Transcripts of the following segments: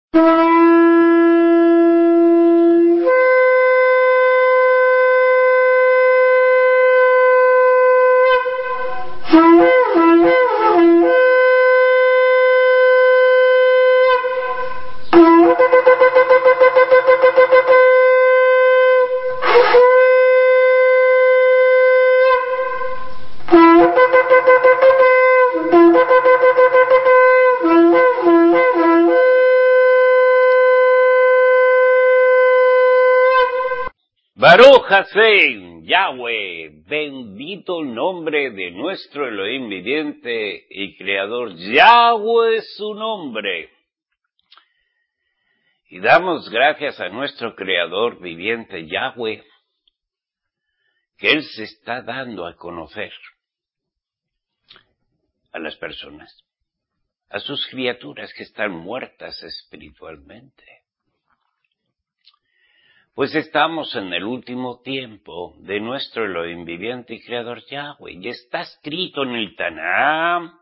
Baruch Hashem, Yahweh, bendito el nombre de nuestro Elohim viviente y creador. Yahweh es su nombre. Y damos gracias a nuestro creador viviente, Yahweh, que Él se está dando a conocer a las personas, a sus criaturas que están muertas espiritualmente. Pues estamos en el último tiempo de nuestro Elohim viviente y creador Yahweh. Y está escrito en el Taná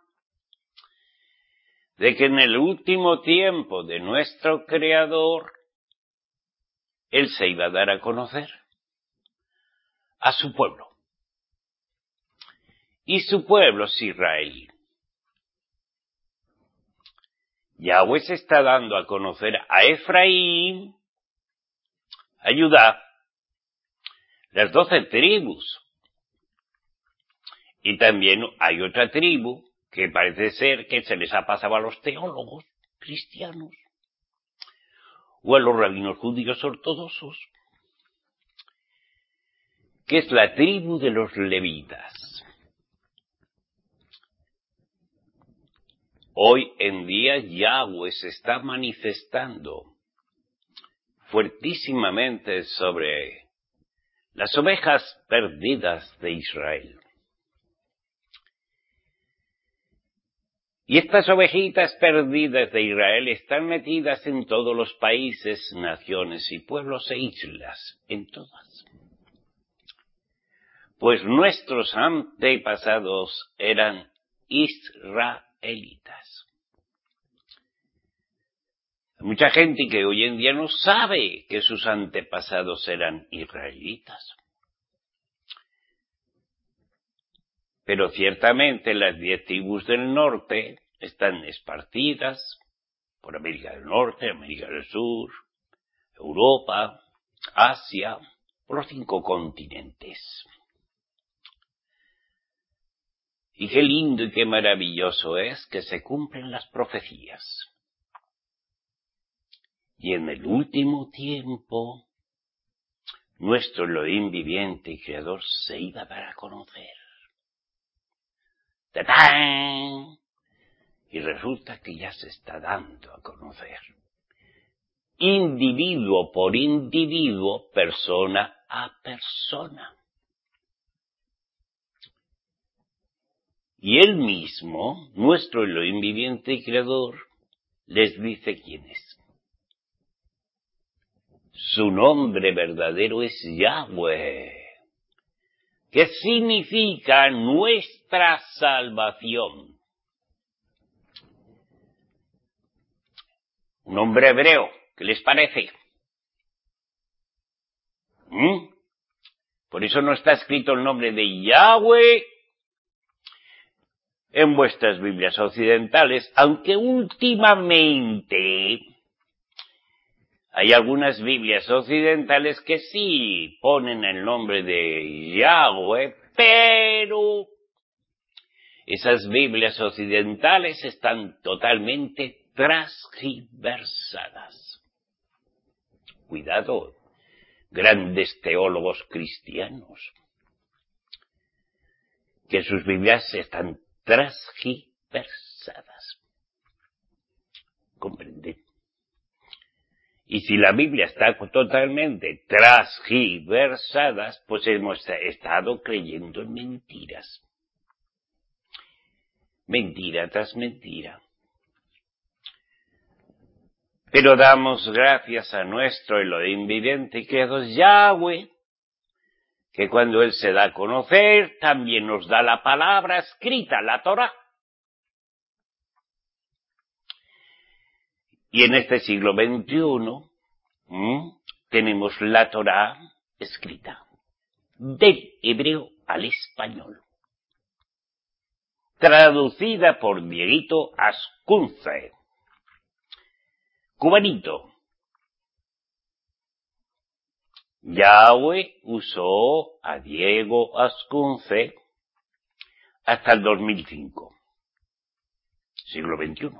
de que en el último tiempo de nuestro creador, Él se iba a dar a conocer a su pueblo. Y su pueblo es Israel. Yahweh se está dando a conocer a Efraín, a Judá, las 12 tribus. Y también hay otra tribu que parece ser que se les ha pasado a los teólogos cristianos o a los rabinos judíos ortodoxos, que es la tribu de los levitas. Hoy en día Yahweh se está manifestando fuertísimamente sobre las ovejas perdidas de Israel. Y estas ovejitas perdidas de Israel están metidas en todos los países, naciones y pueblos e islas, en todas. Pues nuestros antepasados eran israelitas. Hay mucha gente que hoy en día no sabe que sus antepasados eran israelitas. Pero ciertamente las 10 tribus del norte están esparcidas por América del Norte, América del Sur, Europa, Asia, por los 5 continentes. Y qué lindo y qué maravilloso es que se cumplen las profecías. Y en el último tiempo, nuestro Elohim viviente y creador se iba a dar a conocer. ¡Tatán! Y resulta que ya se está dando a conocer. Individuo por individuo, persona a persona. Y Él mismo, nuestro Elohim viviente y creador, les dice quién es. Su nombre verdadero es Yahweh, que significa nuestra salvación. Un nombre hebreo, ¿qué les parece? Por eso no está escrito el nombre de Yahweh en vuestras Biblias occidentales, aunque últimamente hay algunas Biblias occidentales que sí ponen el nombre de Yahweh, pero esas Biblias occidentales están totalmente transgiversadas. Cuidado, grandes teólogos cristianos, que sus Biblias están transgiversadas. ¿Comprenden? Y si la Biblia está totalmente transgiversada, pues hemos estado creyendo en mentiras. Mentira tras mentira. Pero damos gracias a nuestro Elohim viviente y creador Yahweh, que cuando Él se da a conocer, también nos da la palabra escrita, la Torá. Y en este siglo XXI tenemos la Torá escrita del hebreo al español, traducida por Dieguito Ascunce, cubanito. Yahweh usó a Diego Ascunce hasta el 2005, siglo XXI.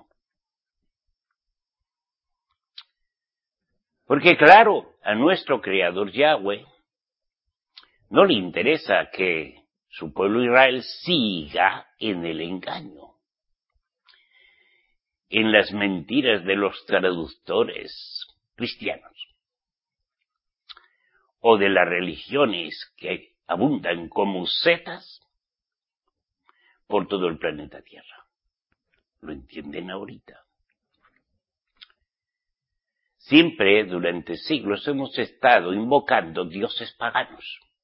Porque claro, a nuestro Creador Yahweh no le interesa que su pueblo Israel siga en el engaño, en las mentiras de los traductores cristianos o de las religiones que abundan como setas por todo el planeta Tierra. ¿Lo entienden ahorita? Siempre, durante siglos, hemos estado invocando dioses paganos.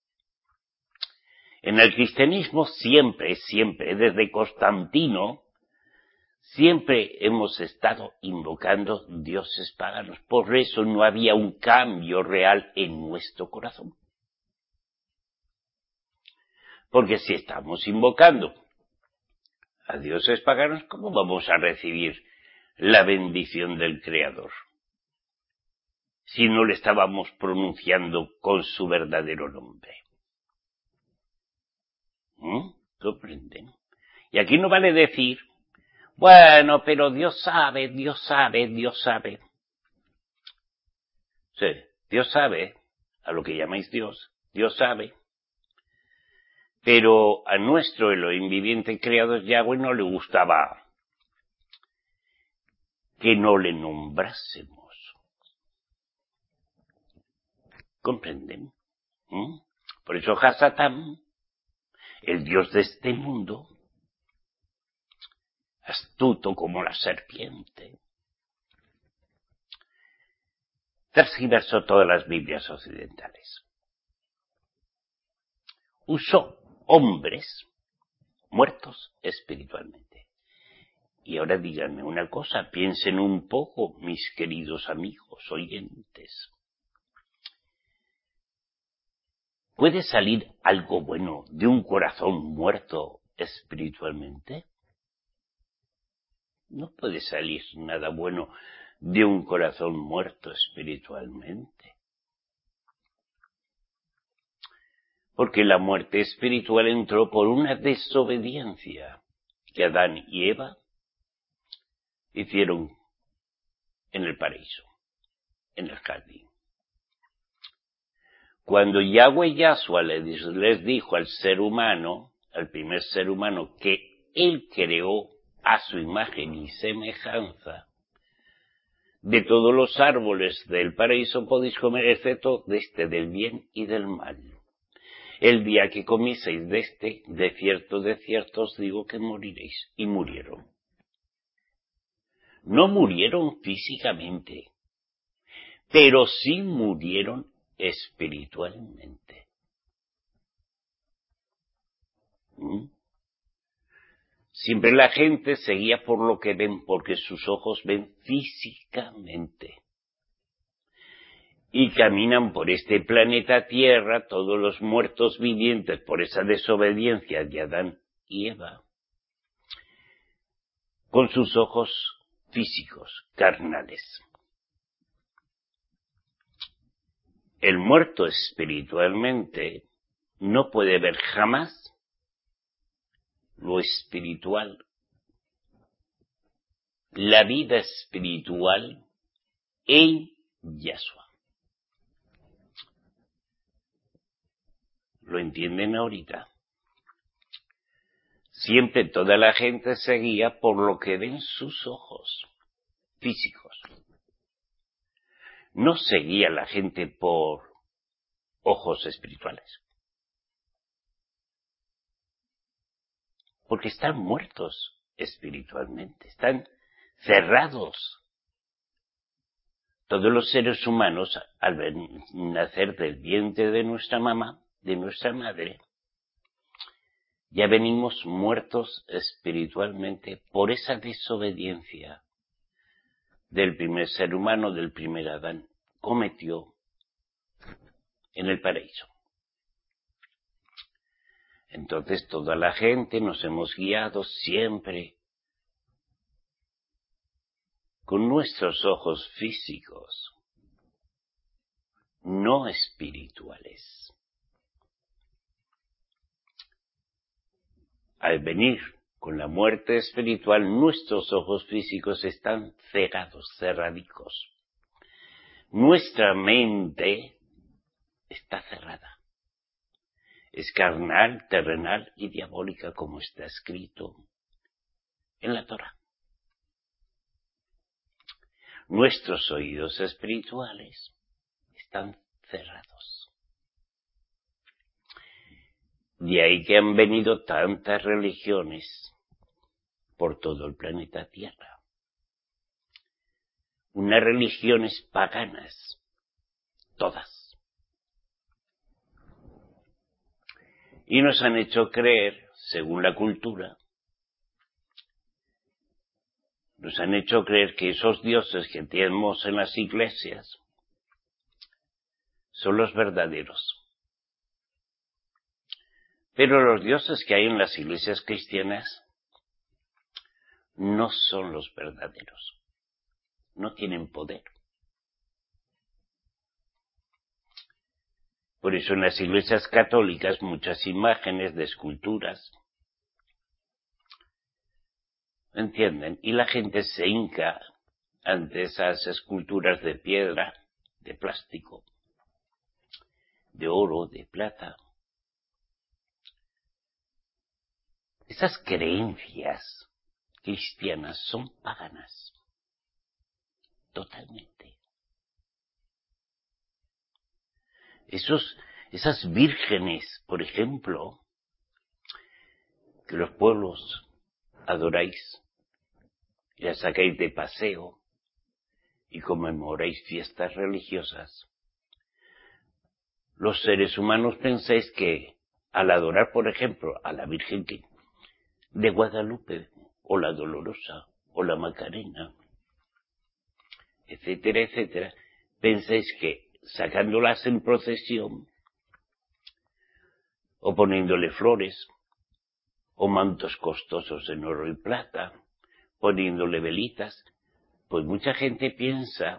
En el cristianismo siempre, desde Constantino, siempre hemos estado invocando dioses paganos. Por eso no había un cambio real en nuestro corazón. Porque si estamos invocando a dioses paganos, ¿cómo vamos a recibir la bendición del Creador? Si no le estábamos pronunciando con su verdadero nombre. ¿Comprenden? Y aquí no vale decir, bueno, pero Dios sabe. Sí, Dios sabe, a lo que llamáis Dios sabe. Pero a nuestro Elohim viviente creado Yahweh no le gustaba que no le nombrásemos. ¿Comprenden? Por eso Hasatán, el Dios de este mundo, astuto como la serpiente, tergiversó todas las Biblias occidentales. Usó hombres muertos espiritualmente. Y ahora díganme una cosa, piensen un poco, mis queridos amigos oyentes. ¿Puede salir algo bueno de un corazón muerto espiritualmente? No puede salir nada bueno de un corazón muerto espiritualmente. Porque la muerte espiritual entró por una desobediencia que Adán y Eva hicieron en el paraíso, en el jardín. Cuando Yahweh Yahshua les dijo al ser humano, al primer ser humano, que él creó a su imagen y semejanza, de todos los árboles del paraíso podéis comer, excepto de este, del bien y del mal. El día que comieseis de este, de cierto os digo que moriréis. Y murieron. No murieron físicamente, pero sí murieron espiritualmente. Siempre la gente seguía por lo que ven, porque sus ojos ven físicamente. Y caminan por este planeta Tierra todos los muertos vivientes por esa desobediencia de Adán y Eva, con sus ojos físicos, carnales. El muerto espiritualmente no puede ver jamás lo espiritual, la vida espiritual en Yahshua. ¿Lo entienden ahorita? Siempre toda la gente seguía por lo que ven sus ojos físicos. No seguía la gente por ojos espirituales. Porque están muertos espiritualmente, están cerrados. Todos los seres humanos, al nacer del vientre de nuestra mamá, de nuestra madre, ya venimos muertos espiritualmente por esa desobediencia del primer ser humano, del primer Adán, cometió en el paraíso. Entonces toda la gente nos hemos guiado siempre con nuestros ojos físicos, no espirituales. Al venir con la muerte espiritual, nuestros ojos físicos están cegados, cerradicos. Nuestra mente está cerrada. Es carnal, terrenal y diabólica, como está escrito en la Torá. Nuestros oídos espirituales están cerrados. De ahí que han venido tantas religiones por todo el planeta Tierra. Unas religiones paganas, todas. Y nos han hecho creer, según la cultura, nos han hecho creer que esos dioses que tenemos en las iglesias son los verdaderos. Pero los dioses que hay en las iglesias cristianas no son los verdaderos. No tienen poder. Por eso en las iglesias católicas muchas imágenes de esculturas, ¿entienden? Y la gente se hinca ante esas esculturas de piedra, de plástico, de oro, de plata. Esas creencias cristianas son paganas, totalmente. Esas vírgenes, por ejemplo, que los pueblos adoráis, y las sacáis de paseo y conmemoráis fiestas religiosas, los seres humanos pensáis que al adorar, por ejemplo, a la Virgen de Guadalupe, o la Dolorosa, o la Macarena, etcétera, etcétera, pensáis que sacándolas en procesión, o poniéndole flores, o mantos costosos en oro y plata, poniéndole velitas, pues mucha gente piensa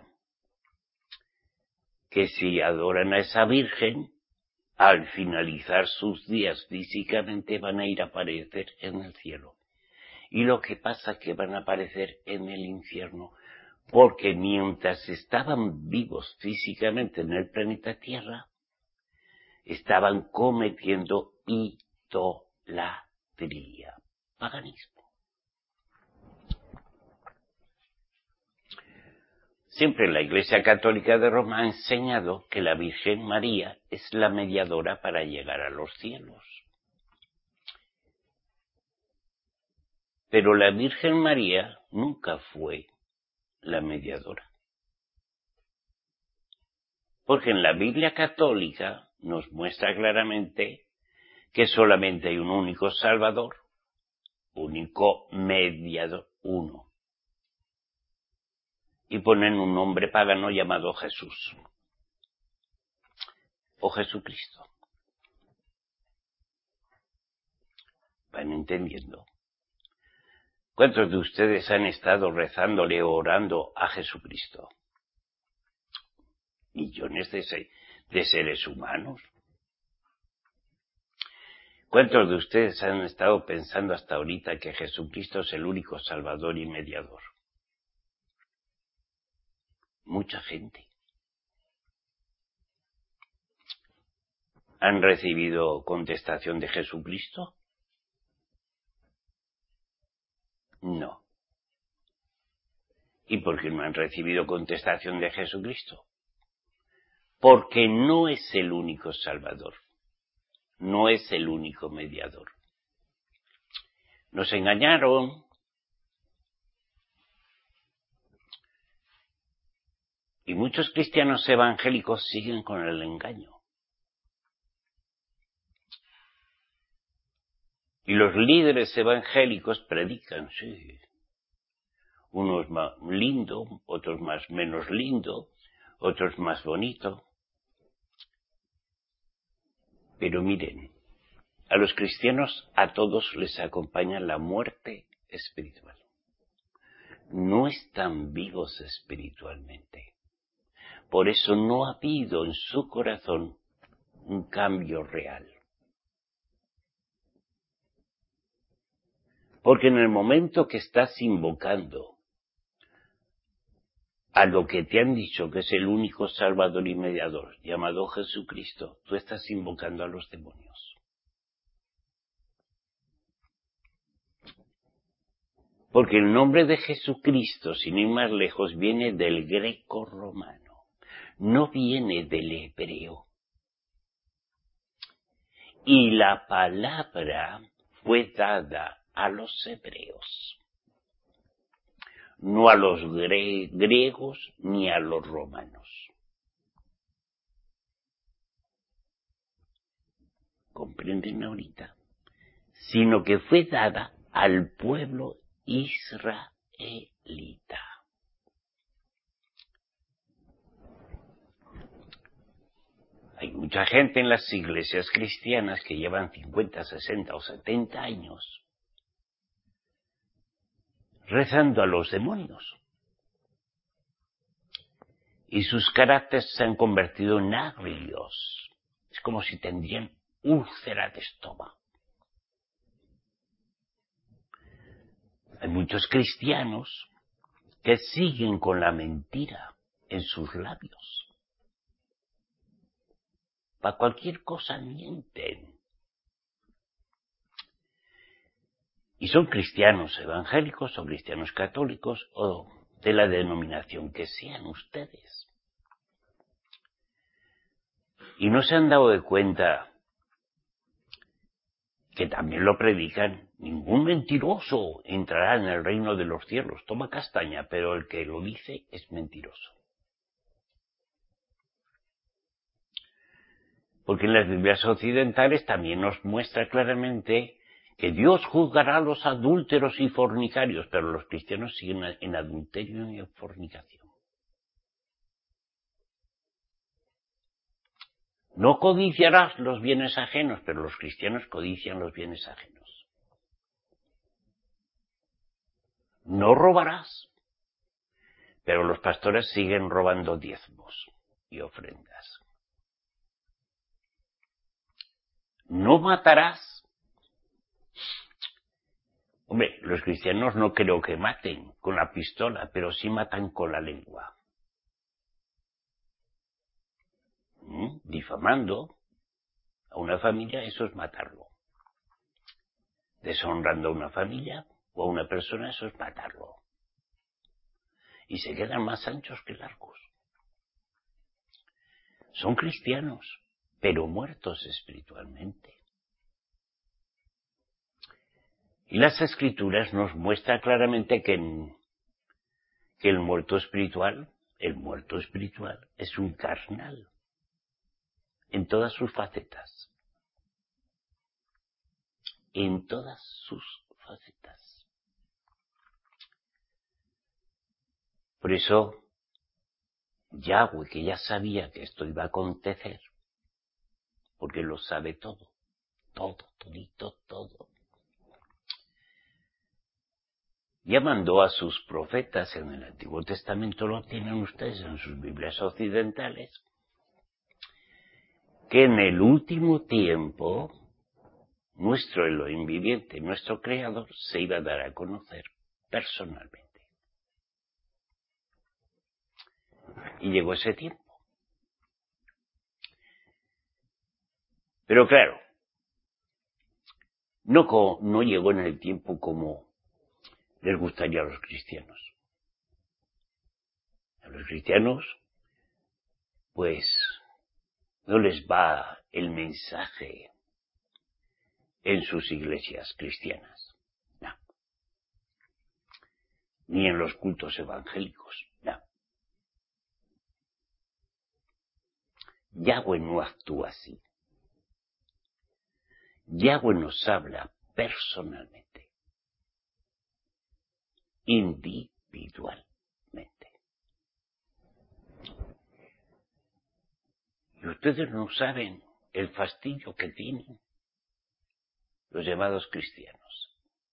que si adoran a esa Virgen, al finalizar sus días físicamente van a ir a aparecer en el cielo. Y lo que pasa es que van a aparecer en el infierno, porque mientras estaban vivos físicamente en el planeta Tierra, estaban cometiendo idolatría, paganismo. Siempre la Iglesia Católica de Roma ha enseñado que la Virgen María es la mediadora para llegar a los cielos. Pero la Virgen María nunca fue la mediadora. Porque en la Biblia católica nos muestra claramente que solamente hay un único Salvador, único mediador, uno. Y ponen un nombre pagano llamado Jesús. O Jesucristo. ¿Van entendiendo? ¿Cuántos de ustedes han estado rezándole o orando a Jesucristo? Millones de seres humanos. ¿Cuántos de ustedes han estado pensando hasta ahorita que Jesucristo es el único Salvador y mediador? Mucha gente. ¿Han recibido contestación de Jesucristo? No. ¿Y por qué no han recibido contestación de Jesucristo? Porque no es el único Salvador. No es el único mediador. Nos engañaron. Y muchos cristianos evangélicos siguen con el engaño. Y los líderes evangélicos predican, sí. Unos más lindo, otros más menos lindo, otros más bonito. Pero miren, a los cristianos a todos les acompaña la muerte espiritual. No están vivos espiritualmente. Por eso no ha habido en su corazón un cambio real. Porque en el momento que estás invocando a lo que te han dicho que es el único Salvador y Mediador, llamado Jesucristo, tú estás invocando a los demonios. Porque el nombre de Jesucristo, sin ir más lejos, viene del greco-romano, no viene del hebreo. Y la palabra fue dada a los hebreos, no a los griegos ni a los romanos. ¿Comprenden ahorita? Sino que fue dada al pueblo israelita. Hay mucha gente en las iglesias cristianas que llevan 50, 60 o 70 años rezando a los demonios. Y sus caracteres se han convertido en agrios. Es como si tendrían úlcera de estómago. Hay muchos cristianos que siguen con la mentira en sus labios. Para cualquier cosa mienten. Y son cristianos evangélicos o cristianos católicos o de la denominación que sean ustedes. Y no se han dado de cuenta que también lo predican. Ningún mentiroso entrará en el reino de los cielos. Toma castaña, pero el que lo dice es mentiroso. Porque en las Biblias occidentales también nos muestra claramente que Dios juzgará a los adúlteros y fornicarios, pero los cristianos siguen en adulterio y en fornicación. No codiciarás los bienes ajenos, pero los cristianos codician los bienes ajenos. No robarás, pero los pastores siguen robando diezmos y ofrendas. No matarás. Hombre, los cristianos no creo que maten con la pistola, pero sí matan con la lengua. Difamando a una familia, eso es matarlo. Deshonrando a una familia o a una persona, eso es matarlo. Y se quedan más anchos que largos. Son cristianos, pero muertos espiritualmente. Y las Escrituras nos muestran claramente que el muerto espiritual es un carnal, en todas sus facetas. En todas sus facetas. Por eso, Yahweh, que ya sabía que esto iba a acontecer, porque lo sabe todo, todito, todo. Ya mandó a sus profetas en el Antiguo Testamento, lo tienen ustedes en sus Biblias occidentales, que en el último tiempo nuestro Elohim viviente, nuestro Creador, se iba a dar a conocer personalmente. Y llegó ese tiempo. Pero claro, no llegó en el tiempo como les gustaría a los cristianos. A los cristianos, pues, no les va el mensaje en sus iglesias cristianas. No. Ni en los cultos evangélicos. No. Yahweh no actúa así. Yahweh nos habla personalmente, individualmente. espiritualmente. Y ustedes no saben el fastidio que tienen los llamados cristianos.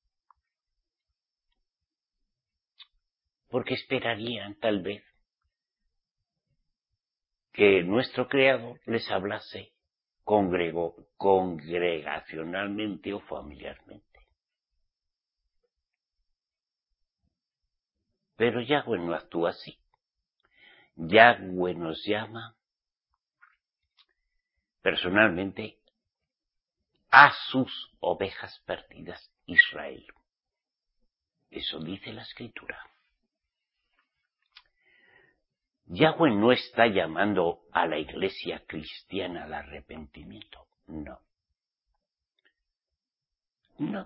Porque esperarían, tal vez, que nuestro Creador les hablase congregacionalmente o familiarmente. Pero Yahweh no actúa así. Yahweh nos llama personalmente a sus ovejas perdidas, Israel. Eso dice la Escritura. Yahweh no está llamando a la iglesia cristiana al arrepentimiento. No. No.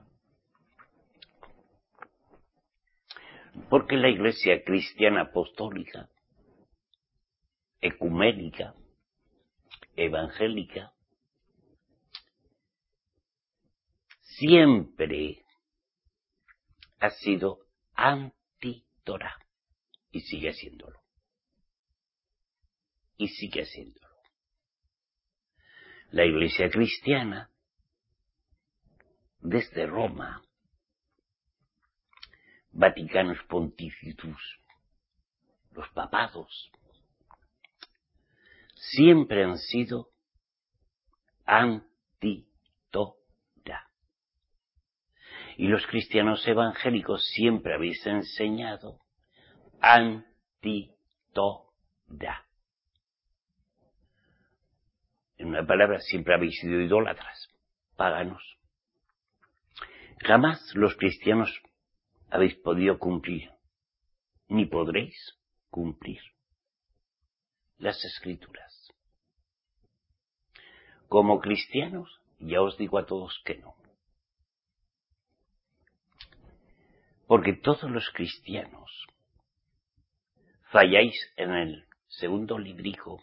Porque la iglesia cristiana apostólica, ecuménica, evangélica, siempre ha sido anti-Torah y sigue siéndolo. Y sigue siéndolo. La iglesia cristiana, desde Roma, Vaticanus Pontificus, los papados, siempre han sido anti-Torah. Y los cristianos evangélicos siempre habéis enseñado anti-Torah. En una palabra, siempre habéis sido idólatras, paganos. Jamás los cristianos habéis podido cumplir, ni podréis cumplir las Escrituras. Como cristianos, ya os digo a todos que no. Porque todos los cristianos falláis en el segundo librico.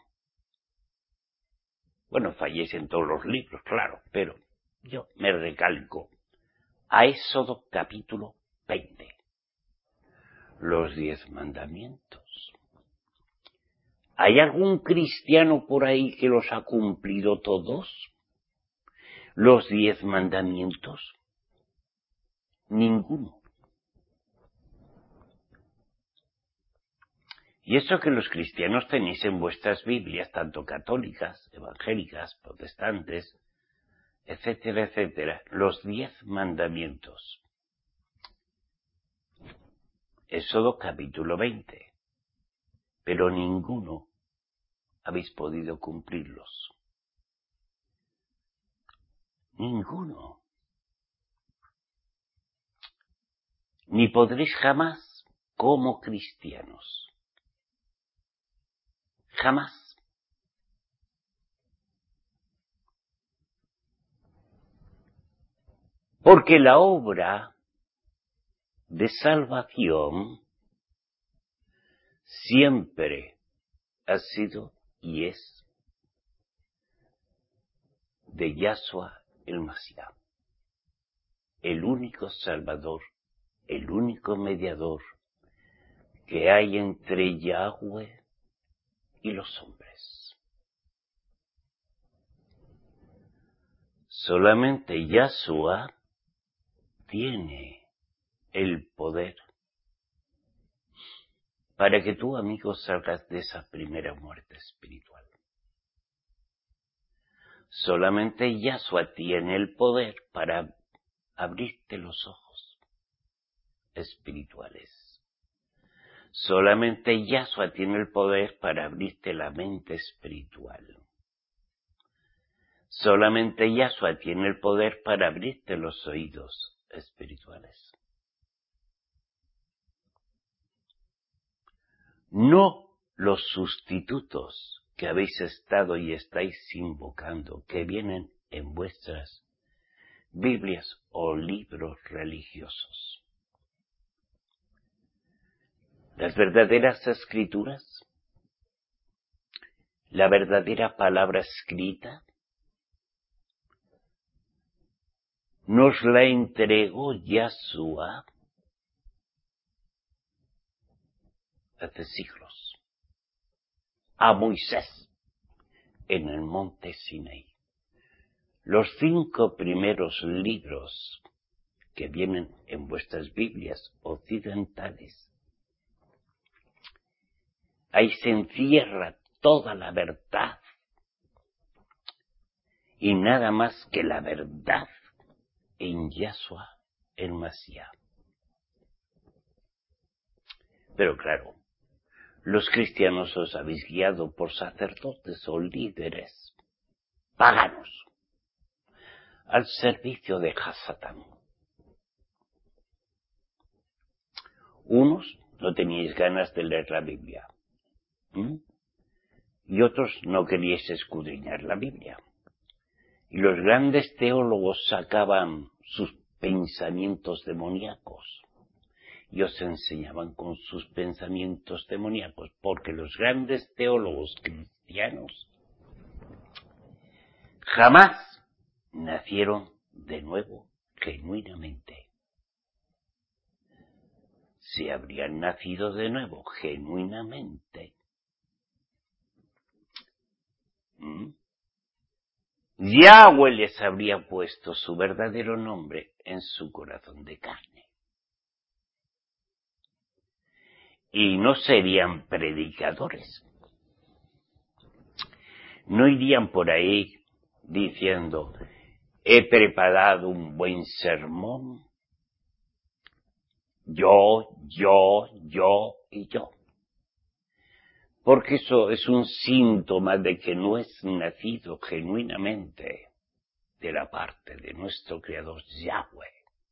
Bueno, falléis en todos los libros, claro, pero yo me recalco a Éxodo capítulo 20. Los 10 mandamientos. ¿Hay algún cristiano por ahí que los ha cumplido todos? ¿Los 10 mandamientos? Ninguno. Y eso que los cristianos tenéis en vuestras Biblias, tanto católicas, evangélicas, protestantes, etcétera, etcétera, los 10 mandamientos. Éxodo capítulo 20. Pero ninguno habéis podido cumplirlos. Ninguno. Ni podréis jamás como cristianos. Jamás. Porque la obra de salvación siempre ha sido y es de Yahshua el Mashiach, el único Salvador, el único mediador que hay entre Yahweh y los hombres. Solamente Yahshua tiene el poder para que tú, amigo, salgas de esa primera muerte espiritual. Solamente Yahshua tiene el poder para abrirte los ojos espirituales. Solamente Yahshua tiene el poder para abrirte la mente espiritual. Solamente Yahshua tiene el poder para abrirte los oídos espirituales. No los sustitutos que habéis estado y estáis invocando, que vienen en vuestras Biblias o libros religiosos. Las verdaderas escrituras, la verdadera palabra escrita, nos la entregó Yahshua hace siglos, a Moisés en el monte Sinaí. Los 5 primeros libros que vienen en vuestras Biblias occidentales, ahí se encierra toda la verdad y nada más que la verdad en Yahshua el Mashiach. Pero claro, los cristianos os habéis guiado por sacerdotes o líderes paganos al servicio de Hasatán. Unos no teníais ganas de leer la Biblia, y otros no queríais escudriñar la Biblia. Y los grandes teólogos sacaban sus pensamientos demoníacos y os enseñaban con sus pensamientos demoníacos, porque los grandes teólogos cristianos jamás nacieron de nuevo genuinamente. Si habrían nacido de nuevo genuinamente, Yahweh les habría puesto su verdadero nombre en su corazón de carne. Y no serían predicadores. No irían por ahí diciendo, he preparado un buen sermón, yo y yo. Porque eso es un síntoma de que no es nacido genuinamente de la parte de nuestro Creador Yahweh.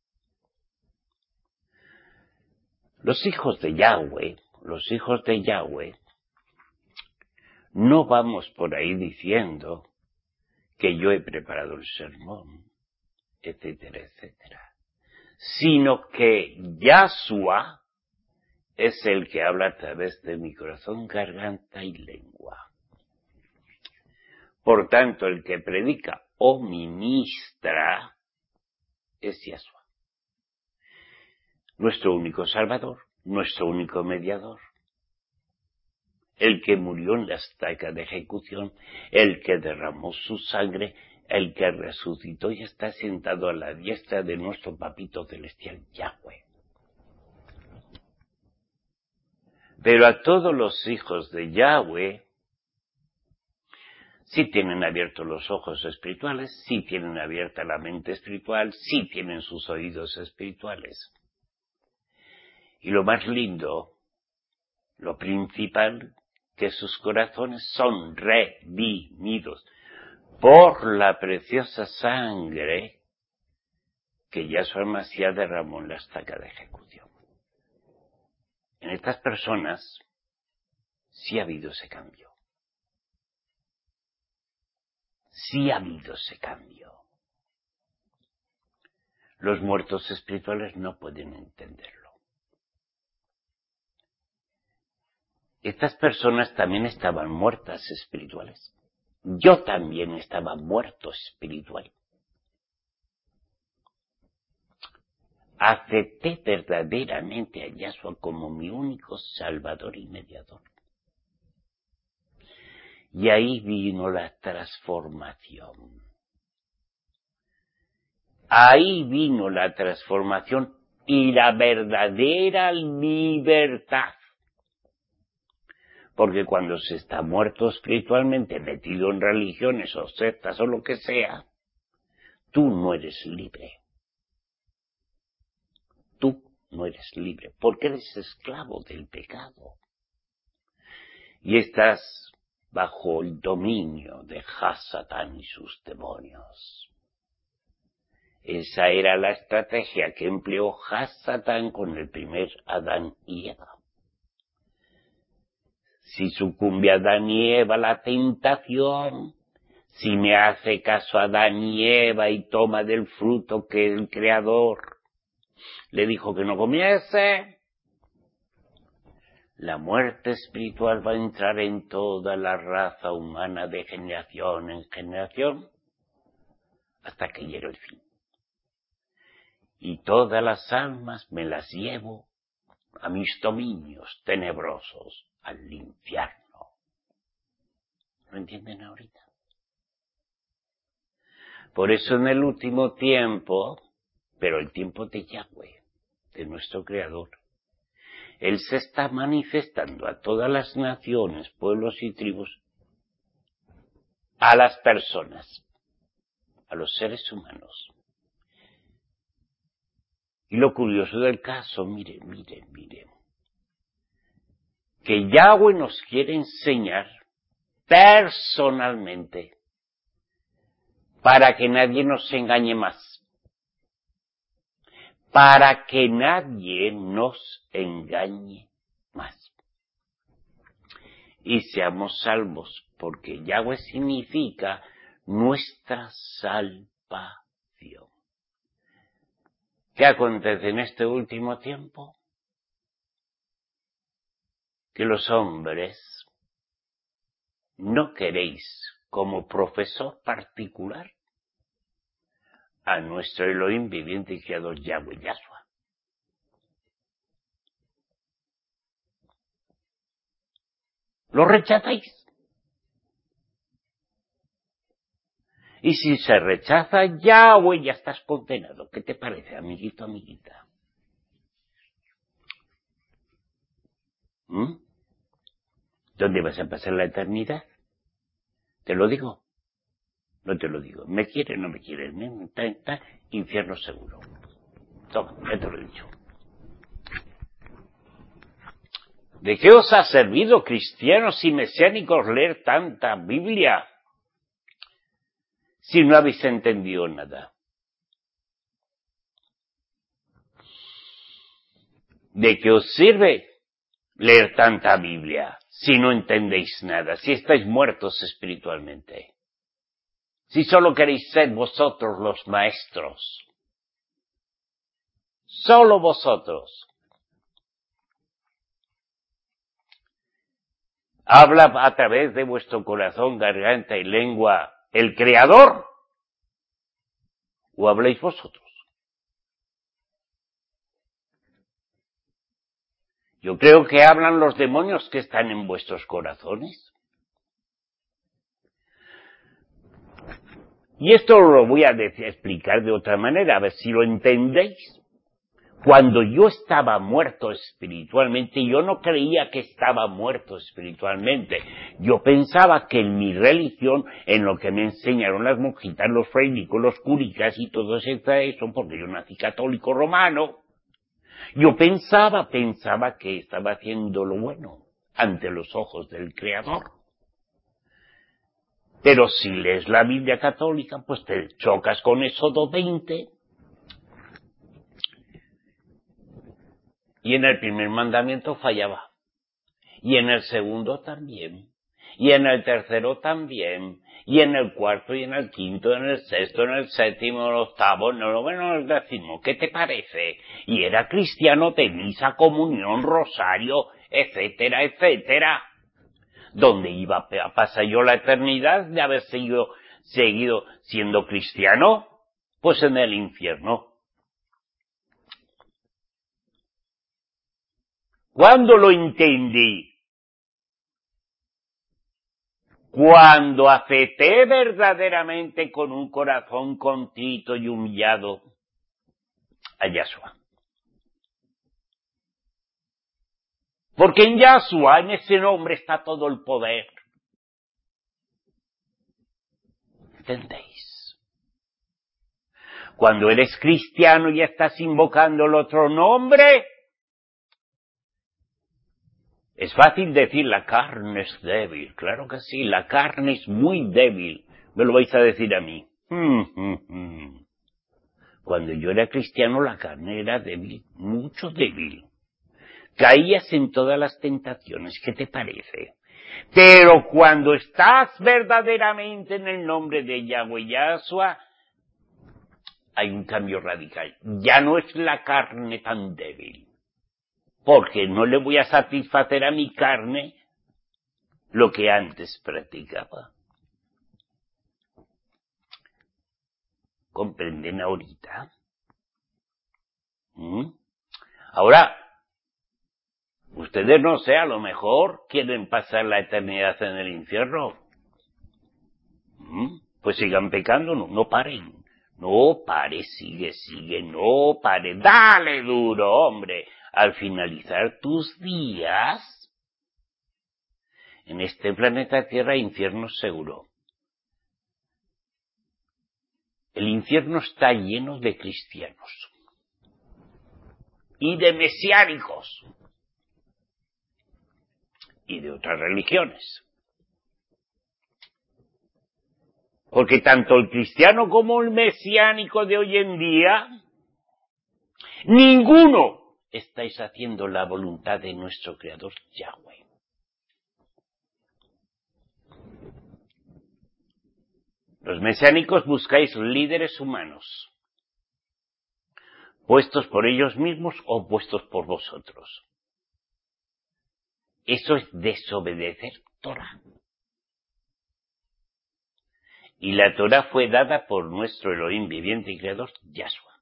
Los hijos de Yahweh, no vamos por ahí diciendo que yo he preparado el sermón, etcétera, etcétera, sino que Yahshua es el que habla a través de mi corazón, garganta y lengua. Por tanto, el que predica o ministra es Yahshua, nuestro único Salvador, nuestro único mediador, el que murió en la estaca de ejecución, el que derramó su sangre, el que resucitó y está sentado a la diestra de nuestro papito celestial Yahweh. Pero a todos los hijos de Yahweh sí tienen abiertos los ojos espirituales, sí tienen abierta la mente espiritual, sí tienen sus oídos espirituales. Y lo más lindo, lo principal, que sus corazones son redimidos por la preciosa sangre que Yahshua Mashiach derramó en la estaca de ejecución. En estas personas sí ha habido ese cambio. Sí ha habido ese cambio. Los muertos espirituales no pueden entenderlo. Estas personas también estaban muertas espirituales. Yo también estaba muerto espiritual. Acepté verdaderamente a Yahshua como mi único Salvador y mediador. Y ahí vino la transformación. Ahí vino la transformación y la verdadera libertad. Porque cuando se está muerto espiritualmente, metido en religiones o sectas o lo que sea, tú no eres libre. Tú no eres libre, porque eres esclavo del pecado. Y estás bajo el dominio de Hasatán y sus demonios. Esa era la estrategia que empleó Hasatán con el primer Adán y Eva. Si sucumbe Adán y Eva a la tentación, si me hace caso Adán y Eva y toma del fruto que el Creador le dijo que no comiese, la muerte espiritual va a entrar en toda la raza humana de generación en generación hasta que llegue el fin. Y todas las almas me las llevo a mis dominios tenebrosos, al infierno. ¿Lo entienden ahorita? Por eso en el último tiempo, pero el tiempo de Yahweh, de nuestro Creador, Él se está manifestando a todas las naciones, pueblos y tribus, a las personas, a los seres humanos. Y lo curioso del caso, miren, que Yahweh nos quiere enseñar personalmente para que nadie nos engañe más. Para que nadie nos engañe más. Y seamos salvos, porque Yahweh significa nuestra salvación. ¿Qué acontece en este último tiempo? Que los hombres no queréis como profesor particular a nuestro Elohim viviente y creador Yahweh Yahshua. Lo rechazáis. Y si se rechaza Yahweh, ya estás condenado. ¿Qué te parece, amiguito, amiguita? ¿Dónde vas a pasar la eternidad? ¿Te lo digo? No te lo digo. ¿Me quiere o no me quiere? Está infierno seguro. Toma, ya te lo he dicho. ¿De qué os ha servido, cristianos y mesiánicos, leer tanta Biblia si no habéis entendido nada? ¿De qué os sirve leer tanta Biblia si no entendéis nada, si estáis muertos espiritualmente? Si solo queréis ser vosotros los maestros. Solo vosotros. ¿Habla a través de vuestro corazón, garganta y lengua el Creador? ¿O habláis vosotros? Yo creo que hablan los demonios que están en vuestros corazones. Y esto lo voy a explicar de otra manera, a ver si lo entendéis. Cuando yo estaba muerto espiritualmente, yo no creía que estaba muerto espiritualmente. Yo pensaba que en mi religión, en lo que me enseñaron las monjitas, los frailicos, los curicas y todo eso, porque yo nací católico romano, yo pensaba que estaba haciendo lo bueno ante los ojos del Creador. Pero si lees la Biblia católica, pues te chocas con Éxodo 20. Y en el primer mandamiento fallaba. Y en el segundo también. Y en el tercero también. Y en el cuarto, y en el quinto, en el sexto, en el séptimo, en el octavo, en el noveno, en el décimo. ¿Qué te parece? Y era cristiano de misa, comunión, rosario, etcétera, etcétera. ¿Dónde iba a pasar yo la eternidad de haber seguido siendo cristiano? Pues en el infierno. ¿Cuándo lo entendí? Cuando acepté verdaderamente con un corazón contrito y humillado a Yahshua. Porque en Yahshua, en ese nombre, está todo el poder. ¿Entendéis? Cuando eres cristiano y estás invocando el otro nombre, es fácil decir la carne es débil. Claro que sí, la carne es muy débil. Me lo vais a decir a mí. Cuando yo era cristiano, la carne era débil, mucho débil. Caías en todas las tentaciones, ¿qué te parece? Pero cuando estás verdaderamente en el nombre de Yahweh Yahshua, hay un cambio radical. Ya no es la carne tan débil, porque no le voy a satisfacer a mi carne lo que antes practicaba. ¿Comprenden ahorita? Ahora, Ustedes, no sé, a lo mejor quieren pasar la eternidad en el infierno. Pues sigan pecando, no paren. No pare, sigue, no pare. Dale duro, hombre. Al finalizar tus días, en este planeta Tierra, infierno seguro. El infierno está lleno de cristianos y de mesiánicos y de otras religiones. Porque tanto el cristiano como el mesiánico de hoy en día, ninguno estáis haciendo la voluntad de nuestro Creador Yahweh. Los mesiánicos buscáis líderes humanos, puestos por ellos mismos o puestos por vosotros. Eso es desobedecer Torah. Y la Torah fue dada por nuestro Elohim viviente y creador, Yahshua.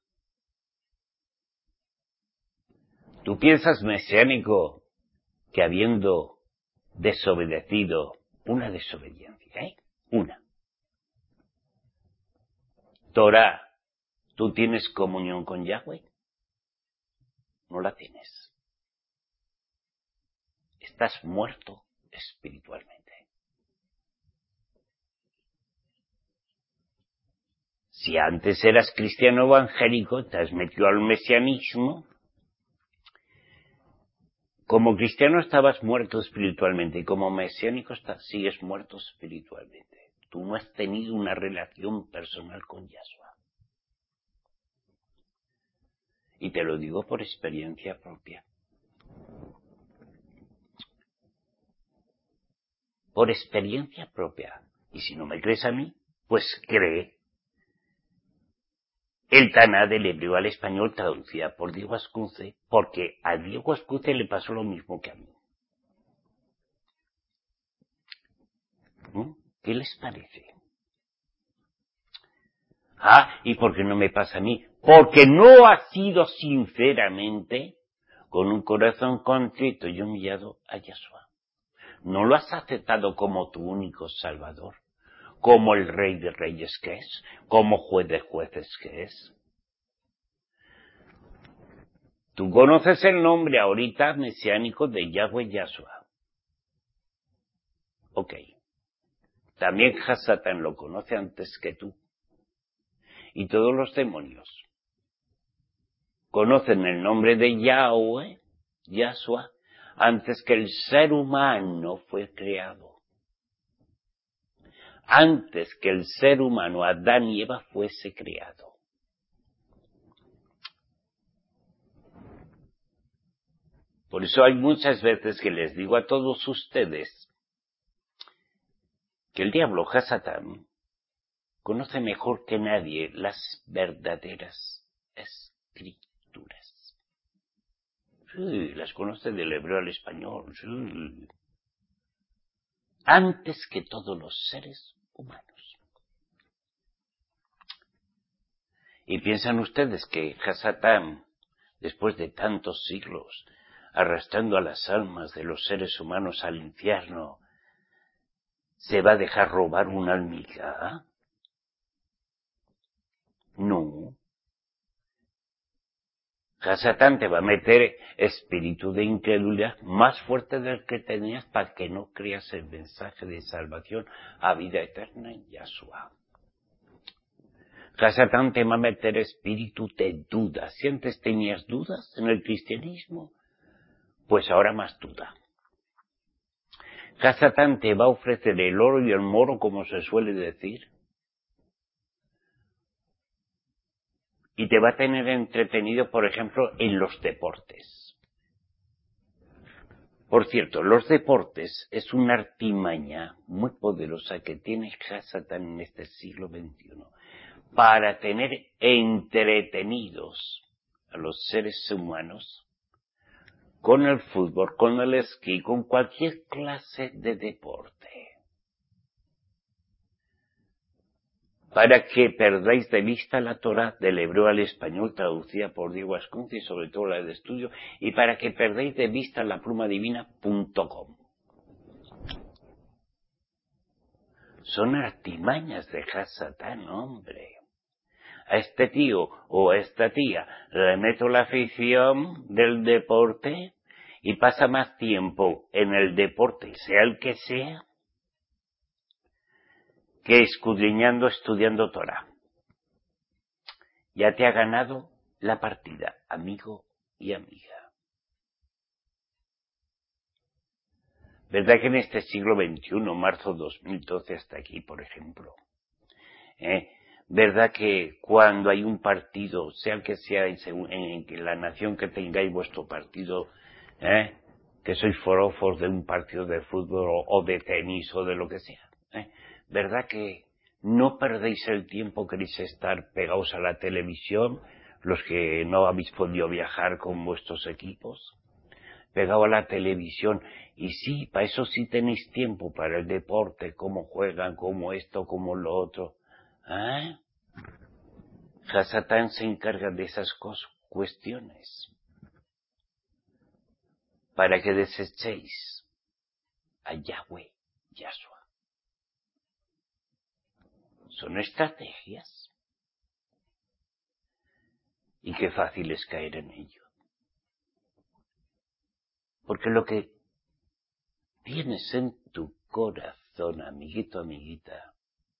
¿Tú piensas, mesiánico, que habiendo desobedecido una desobediencia, una Torah, tú tienes comunión con Yahweh? No la tienes. Estás muerto espiritualmente. Si antes eras cristiano evangélico, te has metido al mesianismo. Como cristiano estabas muerto espiritualmente y como mesiánico sigues muerto espiritualmente. Tú no has tenido una relación personal con Yahshua. Y te lo digo por experiencia propia. Por experiencia propia. Y si no me crees a mí, pues cree el Taná del hebreo al español traducida por Diego Ascuce, porque a Diego Ascuce le pasó lo mismo que a mí. ¿Qué les parece? ¿Y por qué no me pasa a mí? Porque no has sido sinceramente, con un corazón contrito y humillado, a Yahshua. No lo has aceptado como tu único Salvador, como el Rey de Reyes que es, como Juez de Jueces que es. Tú conoces el nombre ahorita mesiánico de Yahweh Yahshua. Ok. También Hasatán lo conoce antes que tú. Y todos los demonios conocen el nombre de Yahweh, Yahshua, antes que el ser humano fue creado. Antes que el ser humano, Adán y Eva, fuese creado. Por eso hay muchas veces que les digo a todos ustedes que el diablo Hasatán conoce mejor que nadie las verdaderas escrituras. Sí, las conoce del hebreo al español, sí. Antes que todos los seres humanos. Y piensan ustedes que Hasatán, después de tantos siglos, arrastrando a las almas de los seres humanos al infierno, ¿se va a dejar robar una almiga? No. Hasatán te va a meter espíritu de incredulidad más fuerte del que tenías para que no creas el mensaje de salvación a vida eterna en Yahshua. Hasatán te va a meter espíritu de dudas. Si antes tenías dudas en el cristianismo, pues ahora más duda. Hasatán te va a ofrecer el oro y el moro, como se suele decir, y te va a tener entretenido, por ejemplo, en los deportes. Por cierto, los deportes es una artimaña muy poderosa que tiene Hasatán en este siglo XXI para tener entretenidos a los seres humanos con el fútbol, con el esquí, con cualquier clase de deporte. para que perdáis de vista la Torá del hebreo al español traducida por Diego Ascunza y sobre todo la de estudio, y para que perdáis de vista la pluma divina.com. Son artimañas de Hasatán, hombre. A este tío o a esta tía le meto la afición del deporte y pasa más tiempo en el deporte, sea el que sea, que escudriñando, estudiando Torá. Ya te ha ganado la partida, amigo y amiga. ¿Verdad que en este siglo XXI, marzo 2012 hasta aquí, por ejemplo, verdad que cuando hay un partido, sea el que sea, en la nación que tengáis vuestro partido, que sois forofos de un partido de fútbol o de tenis o de lo que sea, verdad que no perdéis el tiempo, queréis estar pegados a la televisión, los que no habéis podido viajar con vuestros equipos, pegado a la televisión, y sí, para eso sí tenéis tiempo, para el deporte, cómo juegan, cómo esto, cómo lo otro. Hasatán se encarga de esas cuestiones, para que desechéis a Yahweh, Yahshua. Son estrategias. Y qué fácil es caer en ello. Porque lo que tienes en tu corazón, amiguito, amiguita,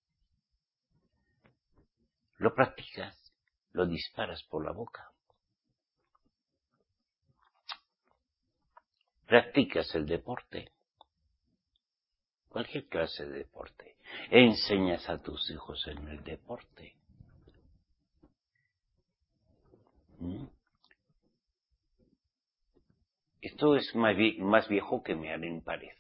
lo practicas, lo disparas por la boca. Practicas el deporte, cualquier clase de deporte. Enseñas a tus hijos en el deporte. Esto es más viejo que Mearen Párez.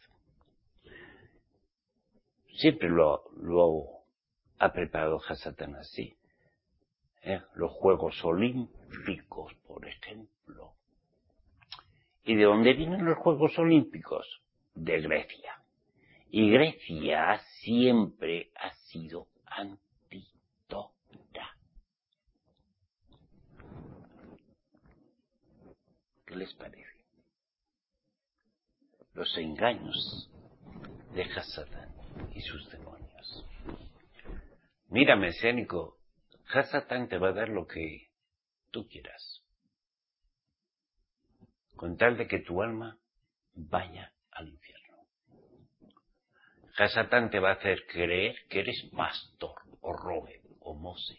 Siempre lo ha preparado Hasatán así. Los Juegos Olímpicos, por ejemplo. ¿Y de dónde vienen los Juegos Olímpicos? De Grecia. Y Grecia siempre ha sido anti-Torá. ¿Qué les parece? Los engaños de Hasatán y sus demonios. Mira, mesiánico, Hasatán te va a dar lo que tú quieras, con tal de que tu alma vaya al infierno. Hasatán te va a hacer creer que eres pastor, o robe, o mose.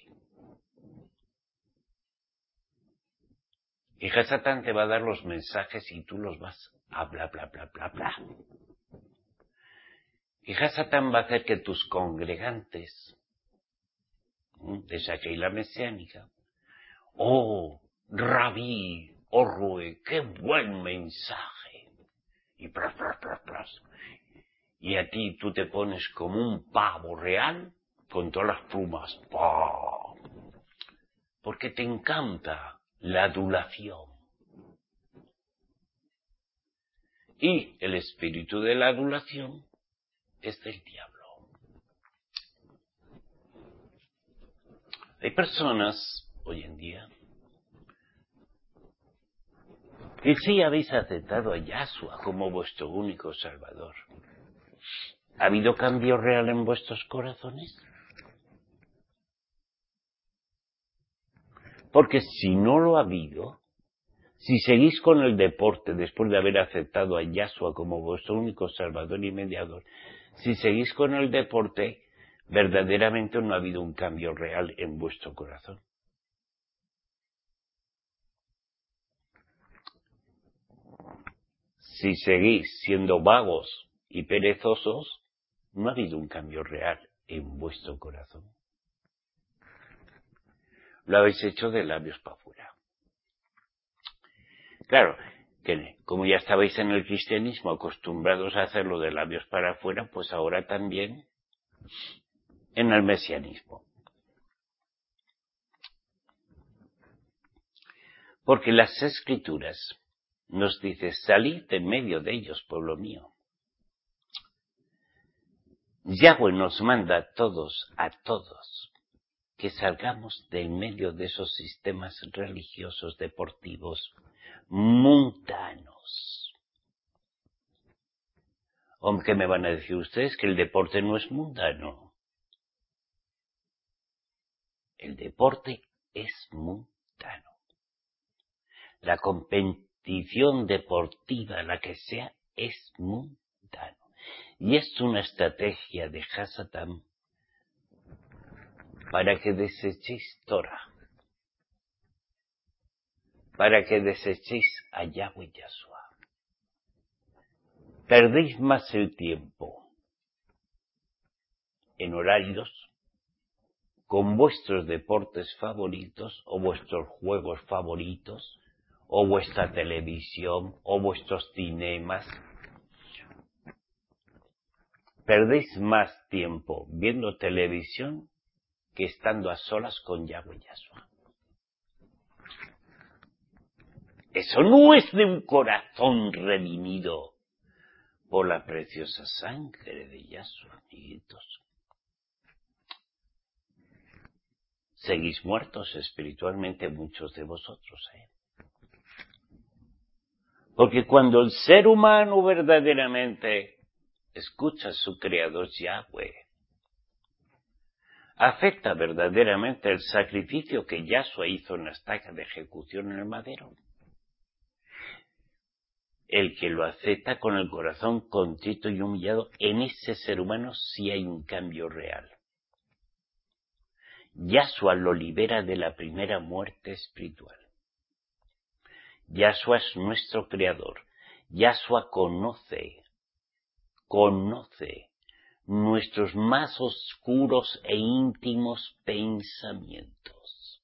Y Hasatán te va a dar los mensajes y tú los vas a bla, bla, bla, bla, bla. Y Hasatán va a hacer que tus congregantes de esa Keila mesiánica, Rabí, Rue, qué buen mensaje. Y pras, pras, pras, pras. Y a ti tú te pones como un pavo real con todas las plumas. ¡Pah! Porque te encanta la adulación. Y el espíritu de la adulación es del diablo. Hay personas hoy en día que sí habéis aceptado a Yahshua como vuestro único Salvador. ¿Ha habido cambio real en vuestros corazones? Porque si no lo ha habido, si seguís con el deporte después de haber aceptado a Yahshua como vuestro único Salvador y mediador, si seguís con el deporte, verdaderamente no ha habido un cambio real en vuestro corazón. Si seguís siendo vagos y perezosos, no ha habido un cambio real en vuestro corazón. Lo habéis hecho de labios para afuera. Claro, que como ya estabais en el cristianismo acostumbrados a hacerlo de labios para afuera, pues ahora también en el mesianismo. Porque las Escrituras nos dicen, salid en medio de ellos, pueblo mío. Yahweh nos manda a todos, que salgamos del medio de esos sistemas religiosos deportivos mundanos. Hombre, ¿qué me van a decir ustedes? Que el deporte no es mundano. El deporte es mundano. La competición deportiva, la que sea, es mundano. Y es una estrategia de Hasatán para que desechéis Torah, para que desechéis a Yahweh y Yahshua. Perdéis más el tiempo en horarios con vuestros deportes favoritos o vuestros juegos favoritos o vuestra televisión o vuestros cinemas. Perdéis más tiempo viendo televisión que estando a solas con Yahweh y Yahshua. Eso no es de un corazón redimido por la preciosa sangre de Yahshua, amiguitos. Seguís muertos espiritualmente muchos de vosotros, Porque cuando el ser humano verdaderamente escucha a su Creador Yahweh, acepta verdaderamente el sacrificio que Yahshua hizo en la estaca de ejecución en el madero. El que lo acepta con el corazón contrito y humillado, en ese ser humano sí hay un cambio real. Yahshua lo libera de la primera muerte espiritual. Yahshua es nuestro Creador. Yahshua conoce nuestros más oscuros e íntimos pensamientos.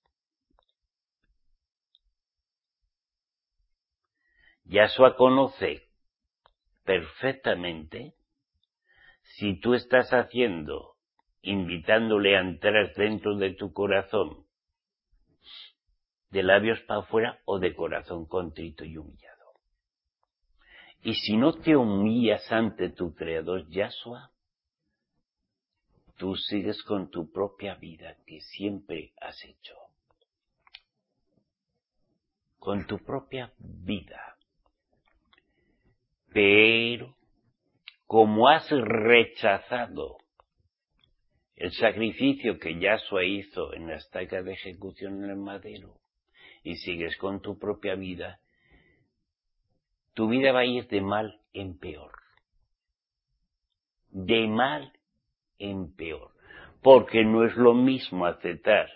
Yahshua conoce perfectamente si tú estás invitándole a entrar dentro de tu corazón, de labios para afuera o de corazón contrito y humillado. Y si no te humillas ante tu Creador Yahshua, tú sigues con tu propia vida que siempre has hecho. Con tu propia vida. Pero, como has rechazado el sacrificio que Yahshua hizo en la estaca de ejecución en el madero, y sigues con tu propia vida, tu vida va a ir de mal en peor. De mal en peor. Porque no es lo mismo aceptar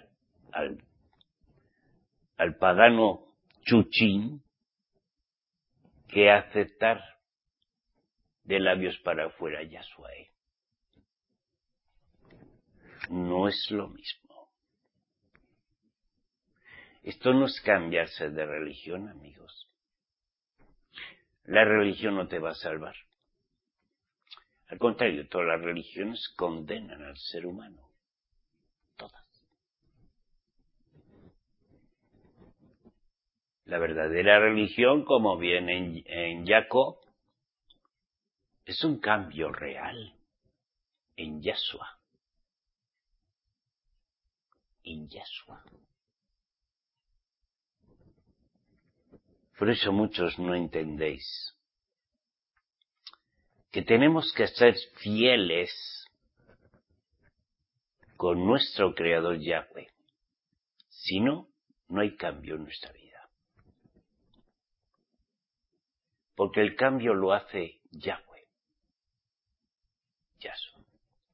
al pagano chuchín que aceptar de labios para afuera a Yahshua. No es lo mismo. Esto no es cambiarse de religión, amigos. La religión no te va a salvar. Al contrario, todas las religiones condenan al ser humano. Todas. La verdadera religión, como viene en Jacob, es un cambio real en Yahshua. En Yahshua. Por eso muchos no entendéis que tenemos que ser fieles con nuestro Creador Yahweh. Si no, no hay cambio en nuestra vida. Porque el cambio lo hace Yahweh. Yahshua.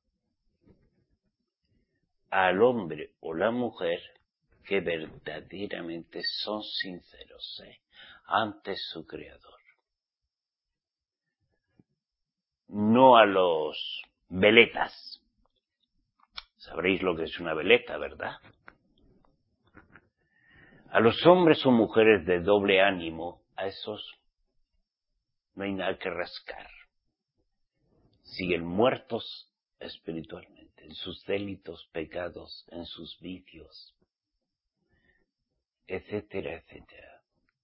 Al hombre o la mujer que verdaderamente son sinceros ante su Creador. No a los veletas. Sabréis lo que es una veleta, ¿verdad? A los hombres o mujeres de doble ánimo, a esos no hay nada que rascar. Siguen muertos espiritualmente, en sus delitos, pecados, en sus vicios, etcétera, etcétera.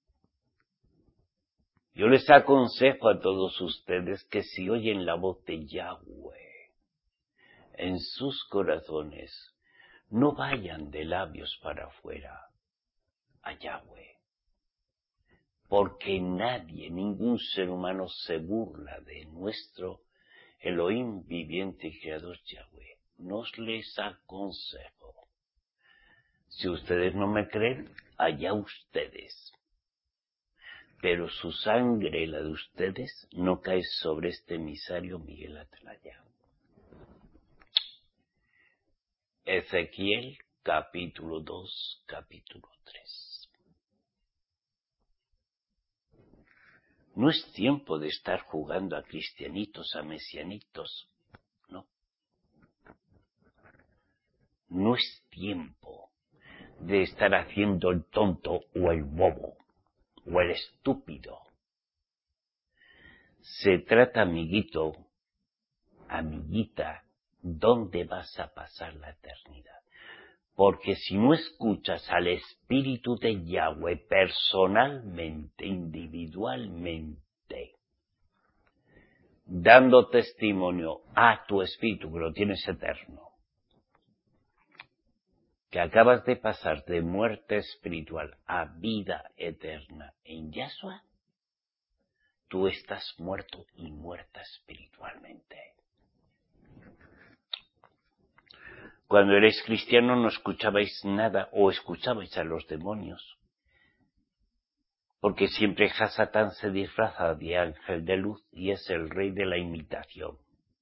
Yo les aconsejo a todos ustedes que si oyen la voz de Yahweh en sus corazones, no vayan de labios para afuera a Yahweh, porque nadie, ningún ser humano se burla de nuestro Elohim viviente y creador Yahweh. Nos les aconsejo. Si ustedes no me creen, allá ustedes. Pero su sangre, la de ustedes, no cae sobre este emisario Miguel Atlaya. Ezequiel, capítulo 2, capítulo 3. No es tiempo de estar jugando a cristianitos, a mesianitos, no. No es tiempo de estar haciendo el tonto o el bobo o el estúpido. Se trata, amiguito, amiguita, ¿dónde vas a pasar la eternidad? Porque si no escuchas al Espíritu de Yahweh personalmente, individualmente, dando testimonio a tu espíritu que lo tienes eterno, que acabas de pasar de muerte espiritual a vida eterna en Yahshua, tú estás muerto y muerta espiritualmente. Cuando eres cristiano no escuchabais nada o escuchabais a los demonios, porque siempre Hasatán se disfraza de ángel de luz y es el rey de la imitación.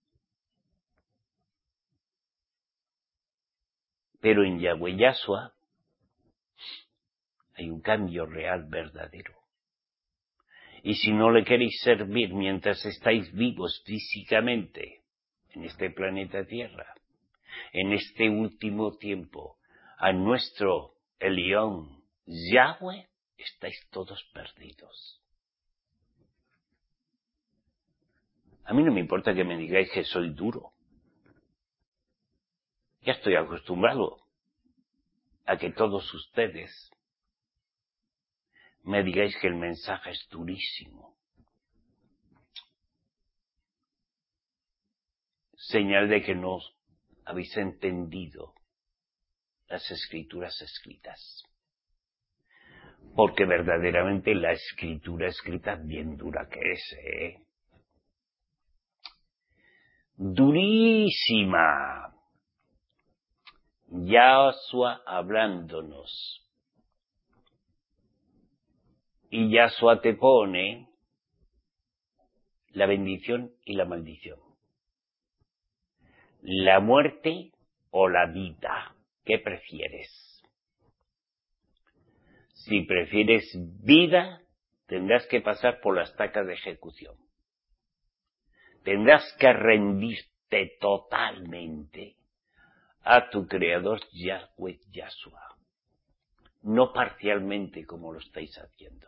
Pero en Yahweh Yahshua hay un cambio real, verdadero. Y si no le queréis servir mientras estáis vivos físicamente en este planeta Tierra, en este último tiempo, a nuestro Elión Yahweh, estáis todos perdidos. A mí no me importa que me digáis que soy duro. Ya estoy acostumbrado a que todos ustedes me digáis que el mensaje es durísimo. Señal de que no habéis entendido las escrituras escritas. Porque verdaderamente la escritura escrita bien dura que es, Durísima. Yahshua hablándonos. Y Yahshua te pone la bendición y la maldición. La muerte o la vida. ¿Qué prefieres? Si prefieres vida, tendrás que pasar por la estaca de ejecución. Tendrás que rendirte totalmente a tu Creador Yahweh Yahshua. No parcialmente como lo estáis haciendo,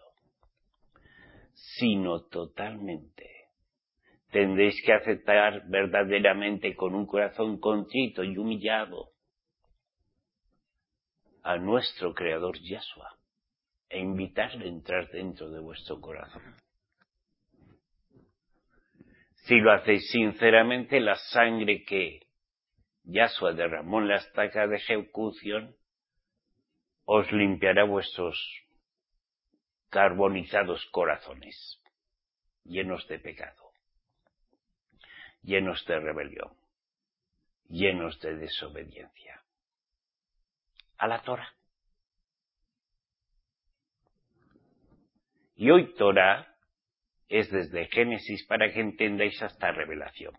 sino totalmente. Tendréis que aceptar verdaderamente con un corazón contrito y humillado a nuestro Creador Yahshua e invitarle a entrar dentro de vuestro corazón. Si lo hacéis sinceramente, la sangre que Yahshua derramó en la estaca de ejecución os limpiará vuestros carbonizados corazones, llenos de pecado, llenos de rebelión, llenos de desobediencia a la Torah. Y hoy Torah es desde Génesis para que entendáis hasta Revelación.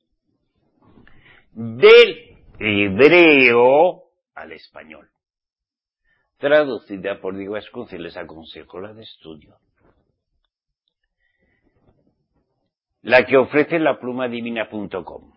Del hebreo al español. Traducida por Diego Ascunzi, les aconsejo la de estudio. La que ofrece la plumadivina.com.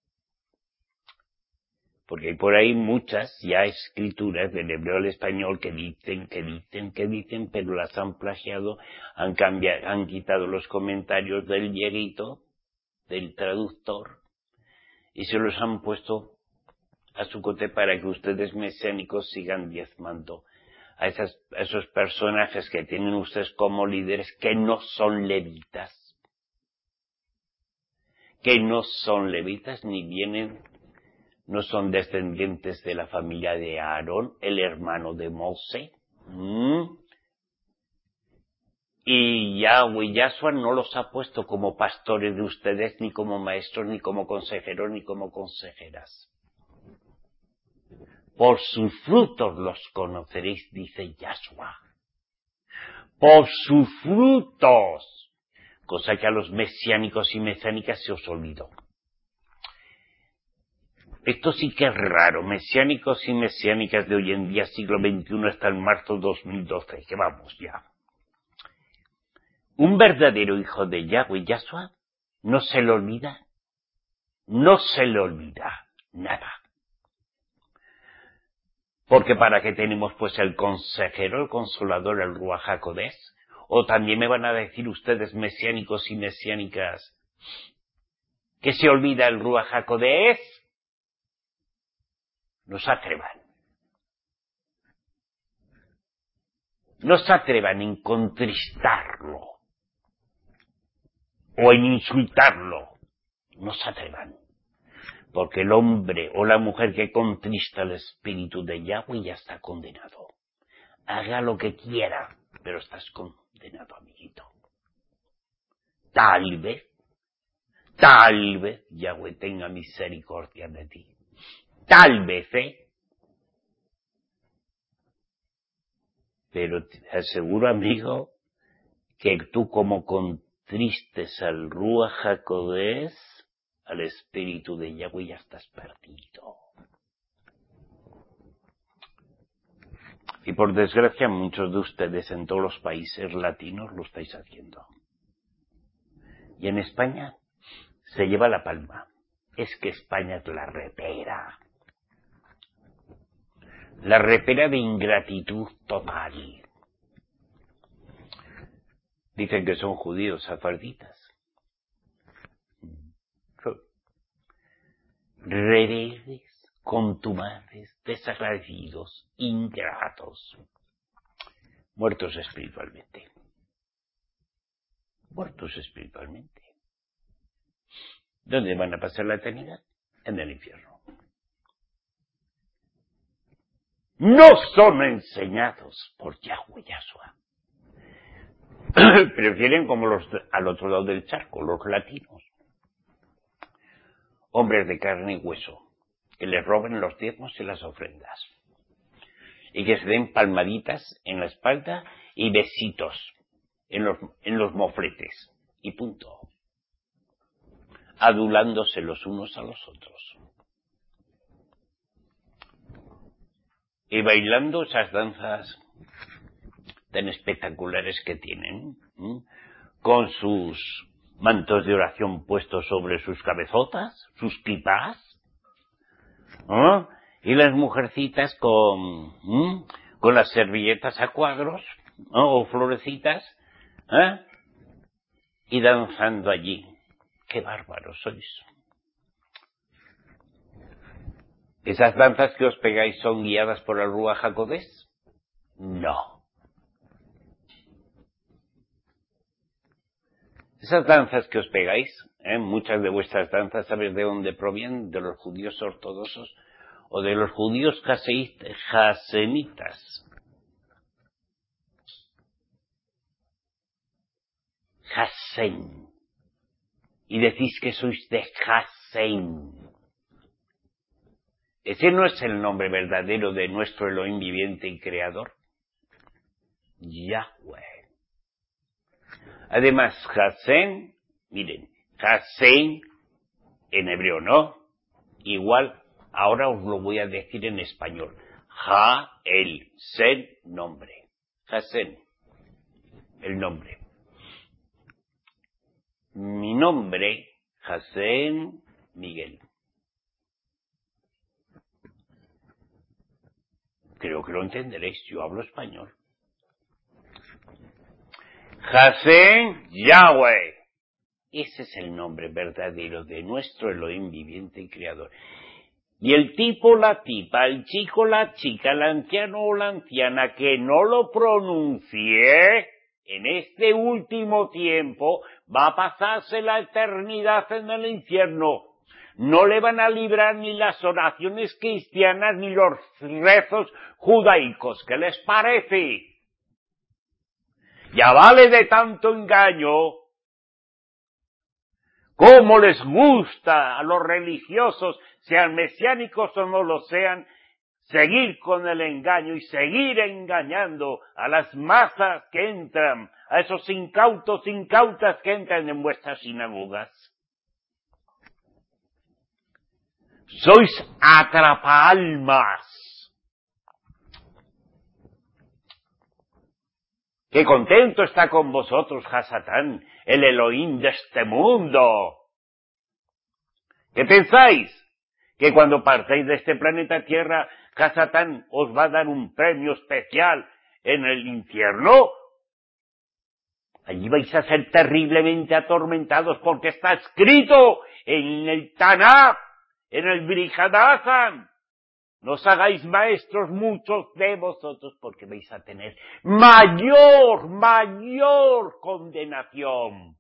Porque hay por ahí muchas ya escrituras del hebreo al español que dicen, pero las han plagiado, han cambiado, han quitado los comentarios del hierito, del traductor, y se los han puesto a su cote para que ustedes mesiánicos sigan diezmando a esos personajes que tienen ustedes como líderes que no son levitas. Que no son levitas ni vienen ¿No son descendientes de la familia de Aarón, el hermano de Moshe? Y Yahweh Yahshua no los ha puesto como pastores de ustedes, ni como maestros, ni como consejeros, ni como consejeras. Por sus frutos los conoceréis, dice Yahshua. Por sus frutos. Cosa que a los mesiánicos y mesiánicas se os olvidó. Esto sí que es raro. Mesiánicos y mesiánicas de hoy en día, siglo XXI, hasta el marzo 2012, que vamos ya. Un verdadero hijo de Yahweh Yahshua no se le olvida nada. Porque ¿para qué tenemos pues el consejero, el consolador, el Ruach HaKodesh? O también me van a decir ustedes, mesiánicos y mesiánicas, que se olvida el Ruach HaKodesh. No se atrevan en contristarlo o en insultarlo. No se atrevan. Porque el hombre o la mujer que contrista el espíritu de Yahweh ya está condenado. Haga lo que quiera, pero estás condenado, amiguito. Tal vez Yahweh tenga misericordia de ti. Tal vez, Pero te aseguro, amigo, que tú como contristes al Ruach HaKodesh, al espíritu de Yahweh, ya estás perdido. Y por desgracia muchos de ustedes en todos los países latinos lo estáis haciendo. Y en España se lleva la palma. Es que España es la repera. La repera de ingratitud total. Dicen que son judíos safarditas. Rebeldes, contumaces, desagradecidos, ingratos. Muertos espiritualmente. ¿Dónde van a pasar la eternidad? En el infierno. No son enseñados por Yahweh Yahshua. Prefieren como los al otro lado del charco, los latinos. Hombres de carne y hueso, que les roben los diezmos y las ofrendas. Y que se den palmaditas en la espalda y besitos en los mofletes. Y punto. Adulándose los unos a los otros. Y bailando esas danzas tan espectaculares que tienen, con sus mantos de oración puestos sobre sus cabezotas, sus kipás, y las mujercitas con las servilletas a cuadros, o florecitas, y danzando allí. ¡Qué bárbaros sois! ¿Esas danzas que os pegáis son guiadas por el Ruach HaKodesh? No. Esas danzas que os pegáis, muchas de vuestras danzas, ¿sabes de dónde provienen? De los judíos ortodoxos o de los judíos jasemitas. Jasén. Y decís que sois de Jasén. ¿Ese no es el nombre verdadero de nuestro Elohim viviente y creador? Yahweh. Además, Jasén, miren, Jasén en hebreo, ¿no? Igual, ahora os lo voy a decir en español. El Sen, nombre. Jasén, el nombre. Mi nombre, Jasén Miguel. Creo que lo entenderéis, yo hablo español. Jasén Yahweh. Ese es el nombre verdadero de nuestro Elohim viviente y creador. Y el tipo, la tipa, el chico, la chica, el anciano o la anciana que no lo pronuncie en este último tiempo va a pasarse la eternidad en el infierno. no le van a librar ni las oraciones cristianas ni los rezos judaicos. ¿Qué les parece? Ya vale de tanto engaño. ¿Cómo les gusta a los religiosos, sean mesiánicos o no lo sean, seguir con el engaño y seguir engañando a las masas que entran, a esos incautos, incautas que entran en vuestras sinagogas? Sois atrapaalmas. ¡Qué contento está con vosotros, Hasatán, el Elohim de este mundo! ¿Qué pensáis? ¿Que cuando partáis de este planeta Tierra, Hasatán os va a dar un premio especial en el infierno? Allí vais a ser terriblemente atormentados porque está escrito en el Tanakh, en el Brit Hadashah. No os hagáis maestros muchos de vosotros porque vais a tener mayor condenación.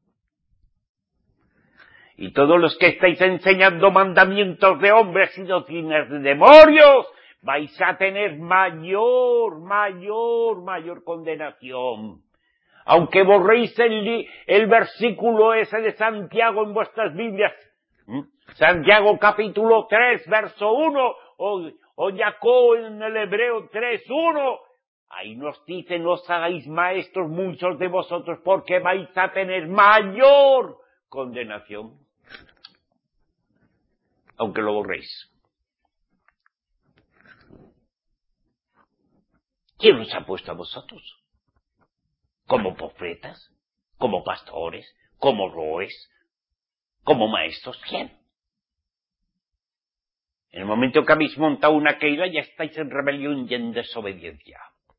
Y todos los que estáis enseñando mandamientos de hombres y doctrinas de demonios, vais a tener mayor condenación. Aunque borréis el versículo ese de Santiago en vuestras Biblias, Santiago capítulo 3, verso 1, o Jacob en el Hebreo 3:1, ahí nos dice, no os hagáis maestros muchos de vosotros porque vais a tener mayor condenación. Aunque lo borréis. ¿Quién os ha puesto a vosotros? ¿Como profetas? ¿Como pastores? ¿Como roes? ¿Como maestros? ¿Quién? En el momento que habéis montado una keila ya estáis en rebelión y en desobediencia.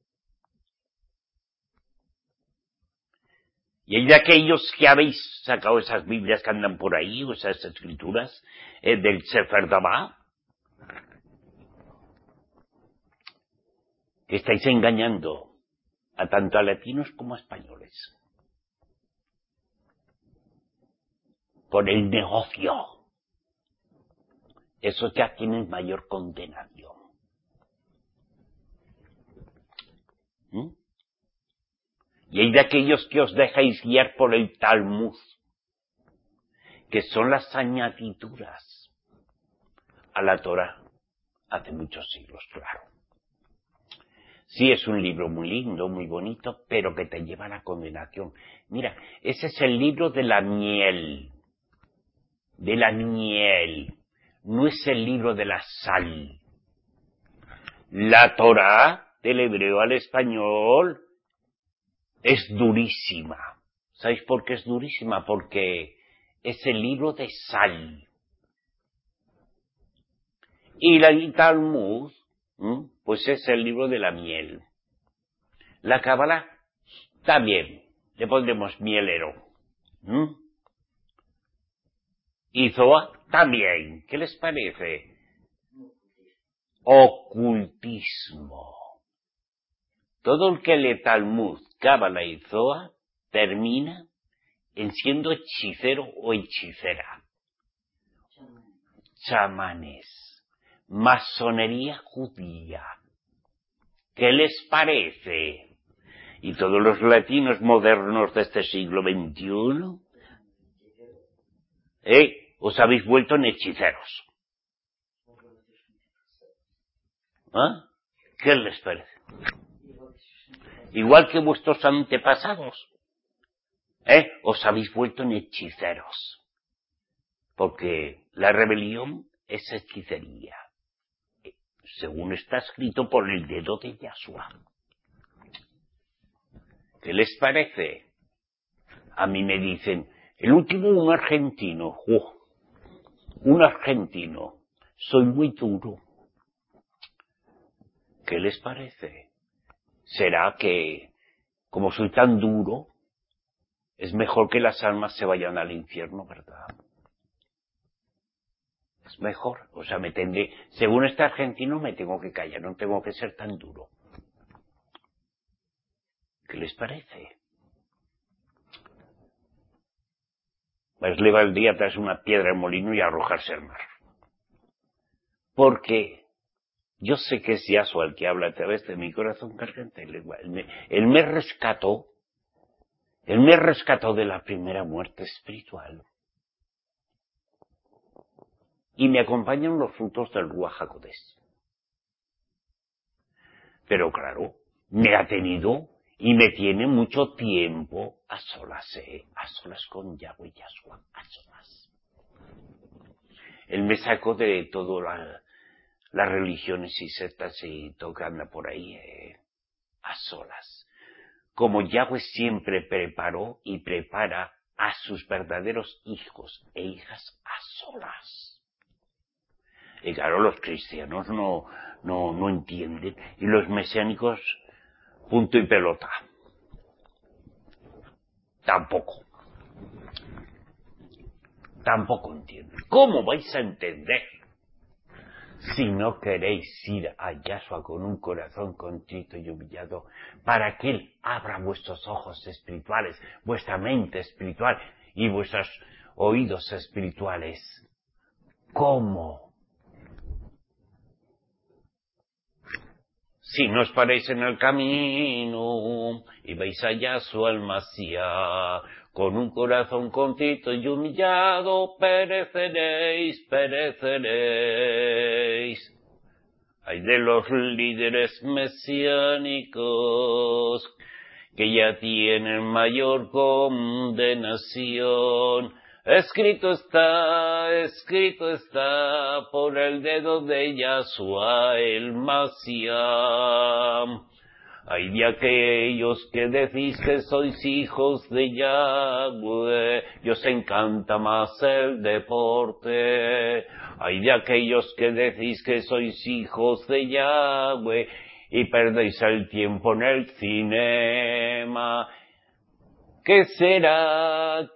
Y hay de aquellos que habéis sacado esas Biblias que andan por ahí, o esas escrituras, del Sefer Dabá, que estáis engañando a tanto a latinos como a españoles. Por el negocio. Esos ya tienen mayor condenación. Y hay de aquellos que os dejáis guiar por el Talmud, que son las añadiduras a la Torá hace muchos siglos, claro. Sí, es un libro muy lindo, muy bonito, pero que te lleva a la condenación. Mira, ese es el libro de la miel. De la miel. No es el libro de la sal. La Torá, del hebreo al español, es durísima. ¿Sabéis por qué es durísima? Porque es el libro de sal. Y el Talmud, pues es el libro de la miel. La Cábala, también, le pondremos mielero. Y Zohar, también. ¿Qué les parece? Ocultismo. Todo el que lee Talmud, Cábala y Zohar termina en siendo hechicero o hechicera. Chamanes. Masonería judía. ¿Qué les parece? Y todos los latinos modernos de este siglo XXI, os habéis vuelto en hechiceros. ¿Ah? ¿Qué les parece? Igual que vuestros antepasados, os habéis vuelto en hechiceros. Porque la rebelión es hechicería. Según está escrito por el dedo de Yahshua. ¿Qué les parece? A mí me dicen, el último un argentino, soy muy duro. ¿Qué les parece? ¿Será que, como soy tan duro, es mejor que las almas se vayan al infierno, verdad? Es mejor, o sea, según este argentino me tengo que callar, no tengo que ser tan duro. ¿Qué les parece? pues le valdría tras una piedra al molino y arrojarse al mar. Porque yo sé que es Yahshua el que habla a través de mi corazón cargante. Él me rescató de la primera muerte espiritual. Y me acompañan los frutos del Ruach HaKodesh. Pero claro, me ha tenido y me tiene mucho tiempo a solas con Yahweh Yahshua, a solas. Él me sacó de todas las religiones y sectas y todo que anda por ahí, a solas. Como Yahweh siempre preparó y prepara a sus verdaderos hijos e hijas a solas. Y claro, los cristianos no entienden. Y los mesiánicos, punto y pelota. Tampoco entienden. ¿Cómo vais a entender? Si no queréis ir a Yahshua con un corazón contrito y humillado, para que Él abra vuestros ojos espirituales, vuestra mente espiritual y vuestros oídos espirituales. ¿Cómo? Si no os paréis en el camino y vais a Yahshua el Mashiach, con un corazón contrito y humillado, pereceréis. Hay de los líderes mesiánicos que ya tienen mayor condenación. Escrito está por el dedo de Yahshua el Mashiach. Hay de aquellos que decís que sois hijos de Yahweh y os encanta más el deporte. Hay de aquellos que decís que sois hijos de Yahweh y perdéis el tiempo en el cinema. ¿Qué será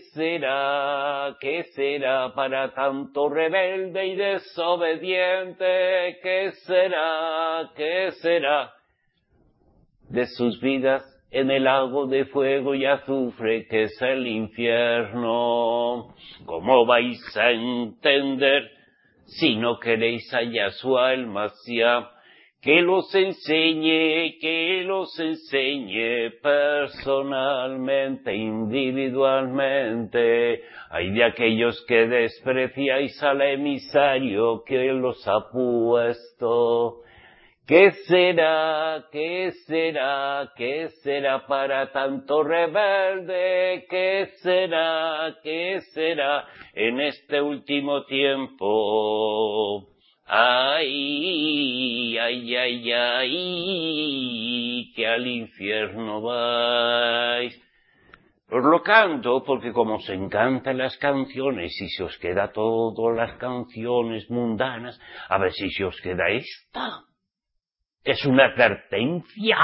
para tanto rebelde y desobediente? ¿Qué será de sus vidas en el lago de fuego y azufre que es el infierno? ¿Cómo vais a entender si no queréis a Yahshua el Mashiach? Que los enseñe personalmente, individualmente. Hay de aquellos que despreciáis al emisario que los ha puesto. ¿Qué será para tanto rebelde? ¿Qué será en este último tiempo? Ay, que al infierno vais. Os lo canto porque como os encantan las canciones y se os queda todas las canciones mundanas, a ver si se os queda esta. Es una advertencia.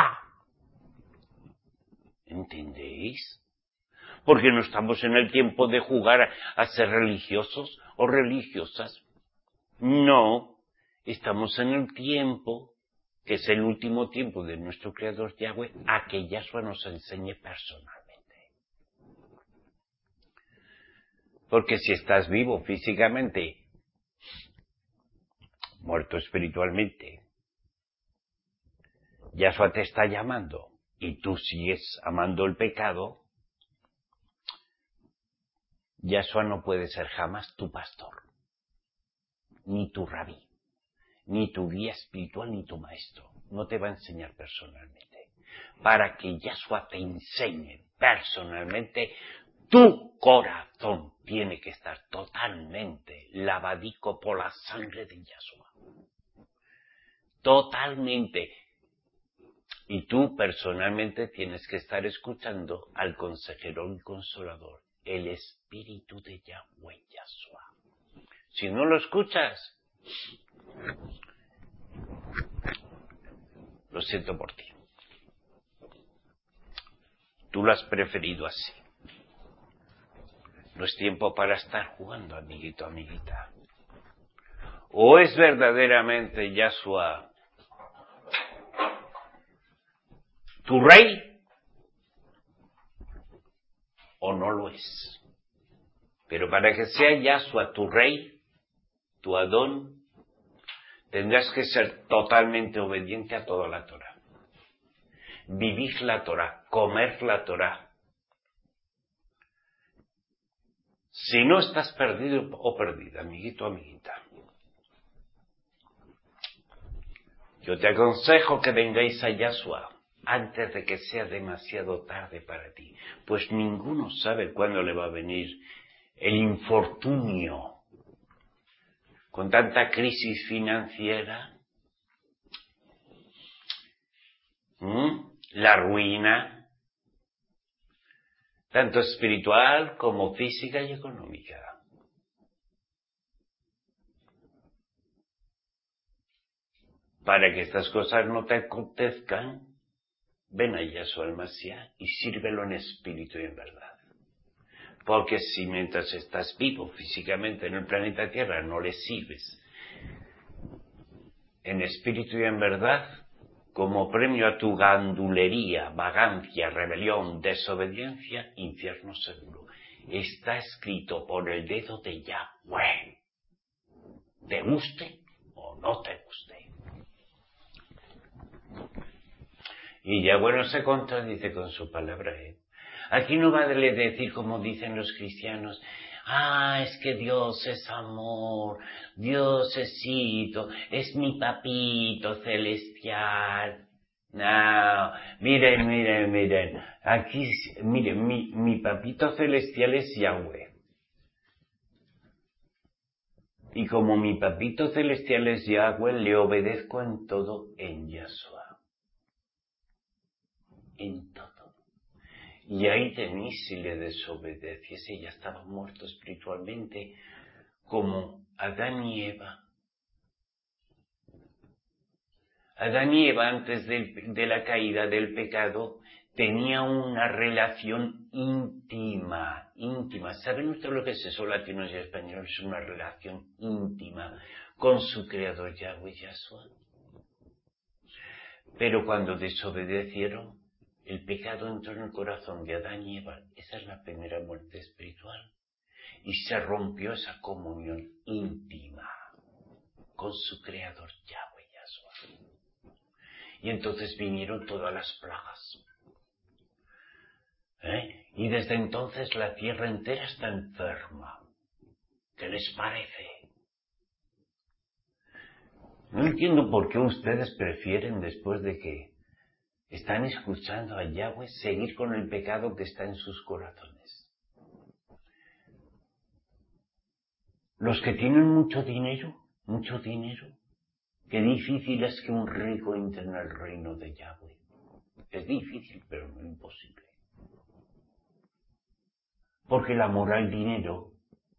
¿Entendéis? Porque no estamos en el tiempo de jugar a ser religiosos o religiosas. No, estamos en el tiempo, que es el último tiempo de nuestro Creador Yahweh, a que Yahshua nos enseñe personalmente. Porque si estás vivo físicamente, muerto espiritualmente, Yahshua te está llamando y tú sigues amando el pecado, Yahshua no puede ser jamás tu pastor, ni tu rabí, ni tu guía espiritual, ni tu maestro. No te va a enseñar personalmente. Para que Yahshua te enseñe personalmente, tu corazón tiene que estar totalmente lavadico por la sangre de Yahshua. Totalmente. Y tú personalmente tienes que estar escuchando al consejero y consolador, el Espíritu de Yahweh Yahshua. Si no lo escuchas, lo siento por ti. Tú lo has preferido así. No es tiempo para estar jugando, amiguito, amiguita. O es verdaderamente Yahshua tu rey, o no lo es. Pero para que sea Yahshua tu rey, tu Adón, tendrás que ser totalmente obediente a toda la Torá. Vivir la Torá, comer la Torá. Si no, estás perdido o perdida, amiguito o amiguita. Yo te aconsejo que vengáis a Yahshua antes de que sea demasiado tarde para ti, pues ninguno sabe cuándo le va a venir el infortunio. Con tanta crisis financiera, la ruina, tanto espiritual como física y económica. Para que estas cosas no te acontezcan, ven a Yahshua el Mashiach y sírvelo en espíritu y en verdad. Porque si mientras estás vivo físicamente en el planeta Tierra no le sirves en espíritu y en verdad, como premio a tu gandulería, vagancia, rebelión, desobediencia, infierno seguro. Está escrito por el dedo de Yahweh. Te guste o no te guste. Y Yahweh no se contradice con su palabra. Aquí no vale decir como dicen los cristianos, es que Dios es amor, Dios es hito, es mi papito celestial. No, miren, aquí, miren, mi papito celestial es Yahweh. Y como mi papito celestial es Yahweh, le obedezco en todo en Yahshua. En todo. Y ahí tenéis, si le desobedeciese, ya estaba muerto espiritualmente, como Adán y Eva. Adán y Eva, antes de la caída del pecado, tenía una relación íntima. ¿Saben ustedes lo que es eso, latinos y españoles? Es una relación íntima con su creador Yahweh Yahshua. Pero cuando desobedecieron, el pecado entró en el corazón de Adán y Eva. Esa es la primera muerte espiritual. Y se rompió esa comunión íntima con su creador Yahweh Yahshua. Y entonces vinieron todas las plagas. Y desde entonces la tierra entera está enferma. ¿Qué les parece? No entiendo por qué ustedes prefieren, después de que están escuchando a Yahweh, seguir con el pecado que está en sus corazones. Los que tienen mucho dinero, qué difícil es que un rico entre en el reino de Yahweh. Es difícil, pero no imposible. Porque el amor al dinero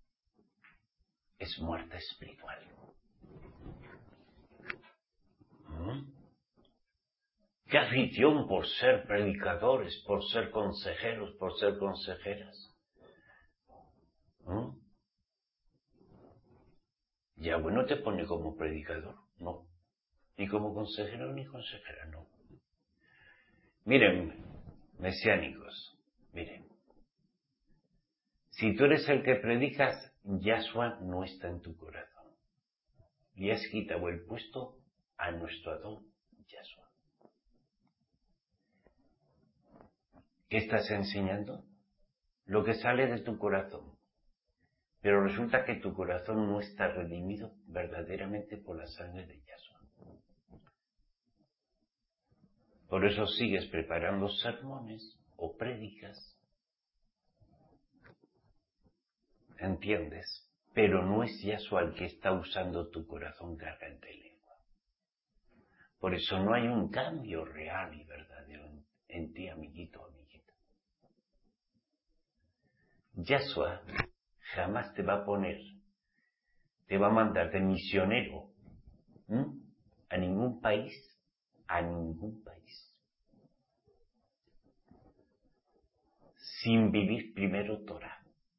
es muerte espiritual. Qué afición por ser predicadores, por ser consejeros, por ser consejeras. Yahweh no te pone como predicador, no. Ni como consejero ni consejera, no. Miren, mesiánicos, miren. Si tú eres el que predicas, Yahshua no está en tu corazón. Y has quitado el puesto a nuestro Adón, Yahshua. ¿Qué estás enseñando? Lo que sale de tu corazón. Pero resulta que tu corazón no está redimido verdaderamente por la sangre de Yahshua. Por eso sigues preparando sermones o prédicas. ¿Entiendes? Pero no es Yahshua el que está usando tu corazón garganta y lengua. Por eso no hay un cambio real y verdadero en ti, amiguito o amiguita. Yahshua jamás te va a mandar de misionero a ningún país, sin vivir primero Torah,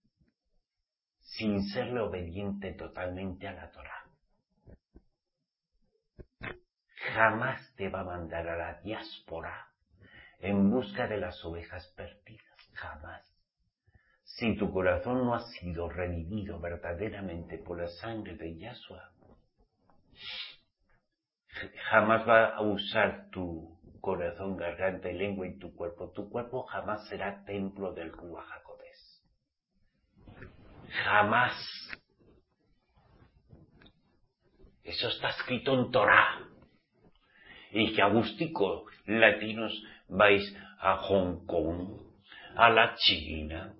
sin serle obediente totalmente a la Torah. Jamás te va a mandar a la diáspora en busca de las ovejas perdidas, jamás. si tu corazón no ha sido redimido verdaderamente por la sangre de Yahshua, jamás va a usar tu corazón, garganta y lengua en tu cuerpo. Tu cuerpo jamás será templo del Ruach HaKodesh. Jamás. Eso está escrito en Torah. Y que a gustico latinos vais a Hong Kong, a la China,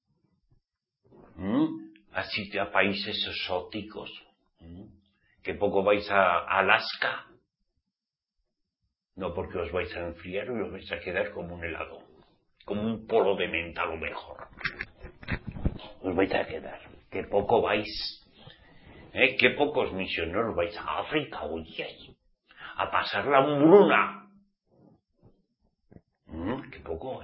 a países exóticos, que poco vais a Alaska. No, porque os vais a enfriar y os vais a quedar como un helado, como un polo de menta a lo mejor. Os vais a quedar. Que poco vais. Que pocos misioneros vais a África, oye, a pasar la hambruna. Que poco,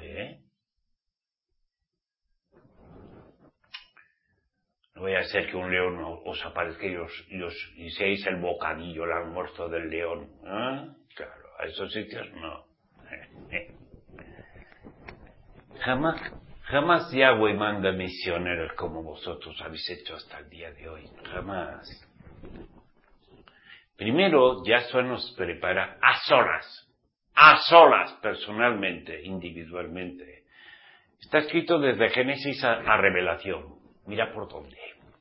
No vaya a ser que un león os aparezca y seáis el bocadillo, el almuerzo del león. Claro, a esos sitios no. Jamás Yahweh manda misioneros como vosotros habéis hecho hasta el día de hoy. Jamás. Primero, Yahshua nos prepara a solas, personalmente, individualmente. Está escrito desde Génesis a Revelación. Mira por dónde.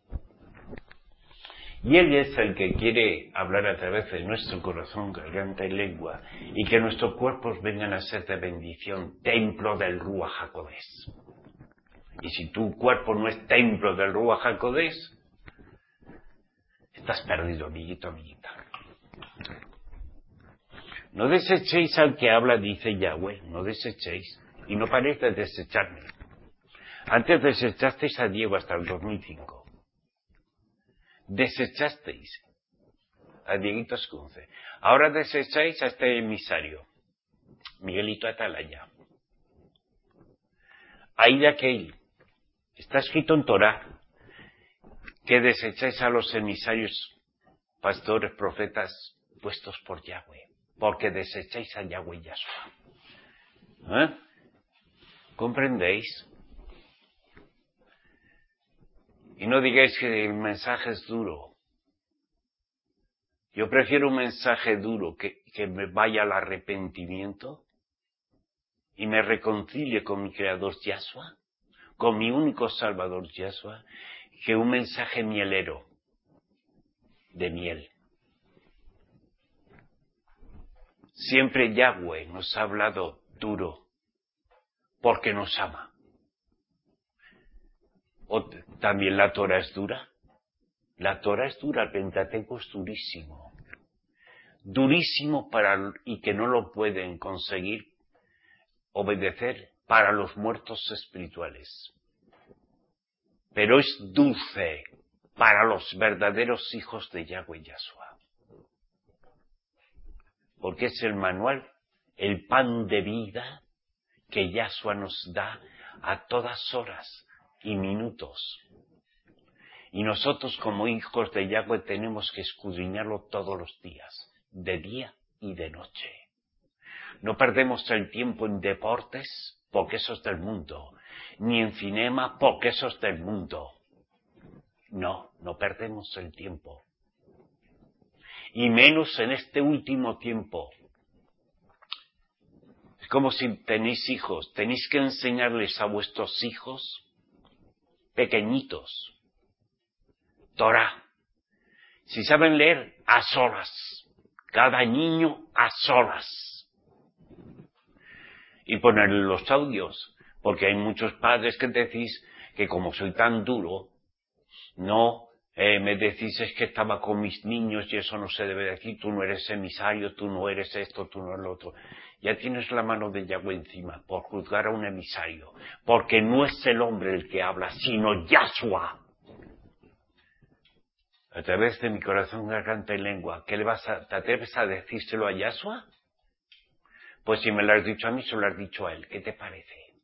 Y Él es el que quiere hablar a través de nuestro corazón, garganta y lengua, y que nuestros cuerpos vengan a ser de bendición, templo del Ruach HaKodesh. Y si tu cuerpo no es templo del Ruach HaKodesh, estás perdido, amiguito, amiguita. No desechéis al que habla, dice Yahweh, no desechéis, y no paréis de desecharme. Antes desechasteis a Diego hasta el 2005. Desechasteis a Dieguito Escunce. Ahora desecháis a este emisario, Miguelito Atalaya. Hay de aquel, está escrito en Torah, que desecháis a los emisarios, pastores, profetas, puestos por Yahweh, porque desecháis a Yahweh y Yahshua. ¿Comprendéis? Y no digáis que el mensaje es duro. Yo prefiero un mensaje duro que me vaya al arrepentimiento y me reconcilie con mi Creador Yahshua, con mi único Salvador Yahshua, que un mensaje mielero, de miel. Siempre Yahweh nos ha hablado duro, porque nos ama. También la Torah es dura. La Torah es dura, el Pentateuco es durísimo. Durísimo y que no lo pueden conseguir obedecer para los muertos espirituales. Pero es dulce para los verdaderos hijos de Yahweh y Yahshua. Porque es el manual, el pan de vida que Yahshua nos da a todas horas y minutos. Y nosotros como hijos de Yahweh tenemos que escudriñarlo todos los días, de día y de noche. No perdemos el tiempo en deportes, porque eso es del mundo, ni en cinema, porque eso es del mundo. No perdemos el tiempo. Y menos en este último tiempo. Es como si tenéis hijos, tenéis que enseñarles a vuestros hijos pequeñitos Torah. Si saben leer, a solas. Cada niño a solas. Y ponerle los audios. Porque hay muchos padres que decís que como soy tan duro, me decís es que estaba con mis niños y eso no se debe decir, tú no eres emisario, tú no eres esto, tú no eres lo otro. Ya tienes la mano de Yahweh encima por juzgar a un emisario. Porque no es el hombre el que habla, sino Yahshua. A través de mi corazón, garganta y lengua, ¿te atreves a decírselo a Yahshua? Pues si me lo has dicho a mí, se lo has dicho a él. ¿Qué te parece?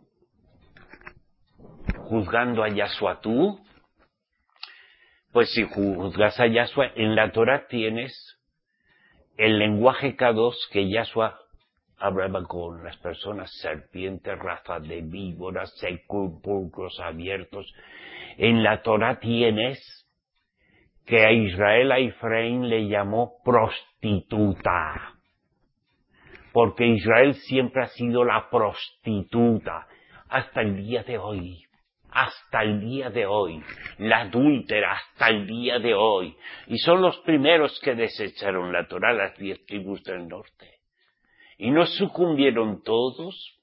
¿Juzgando a Yahshua tú? Pues si juzgas a Yahshua, en la Torah tienes el lenguaje K2 que Yahshua hablaba con las personas, serpientes, raza de víboras, sepulcros abiertos. En la Torá tienes que a Israel, a Efraín le llamó prostituta. Porque Israel siempre ha sido la prostituta hasta el día de hoy. Hasta el día de hoy. La adúltera hasta el día de hoy. Y son los primeros que desecharon la Torá, las 10 tribus del norte. Y no sucumbieron todos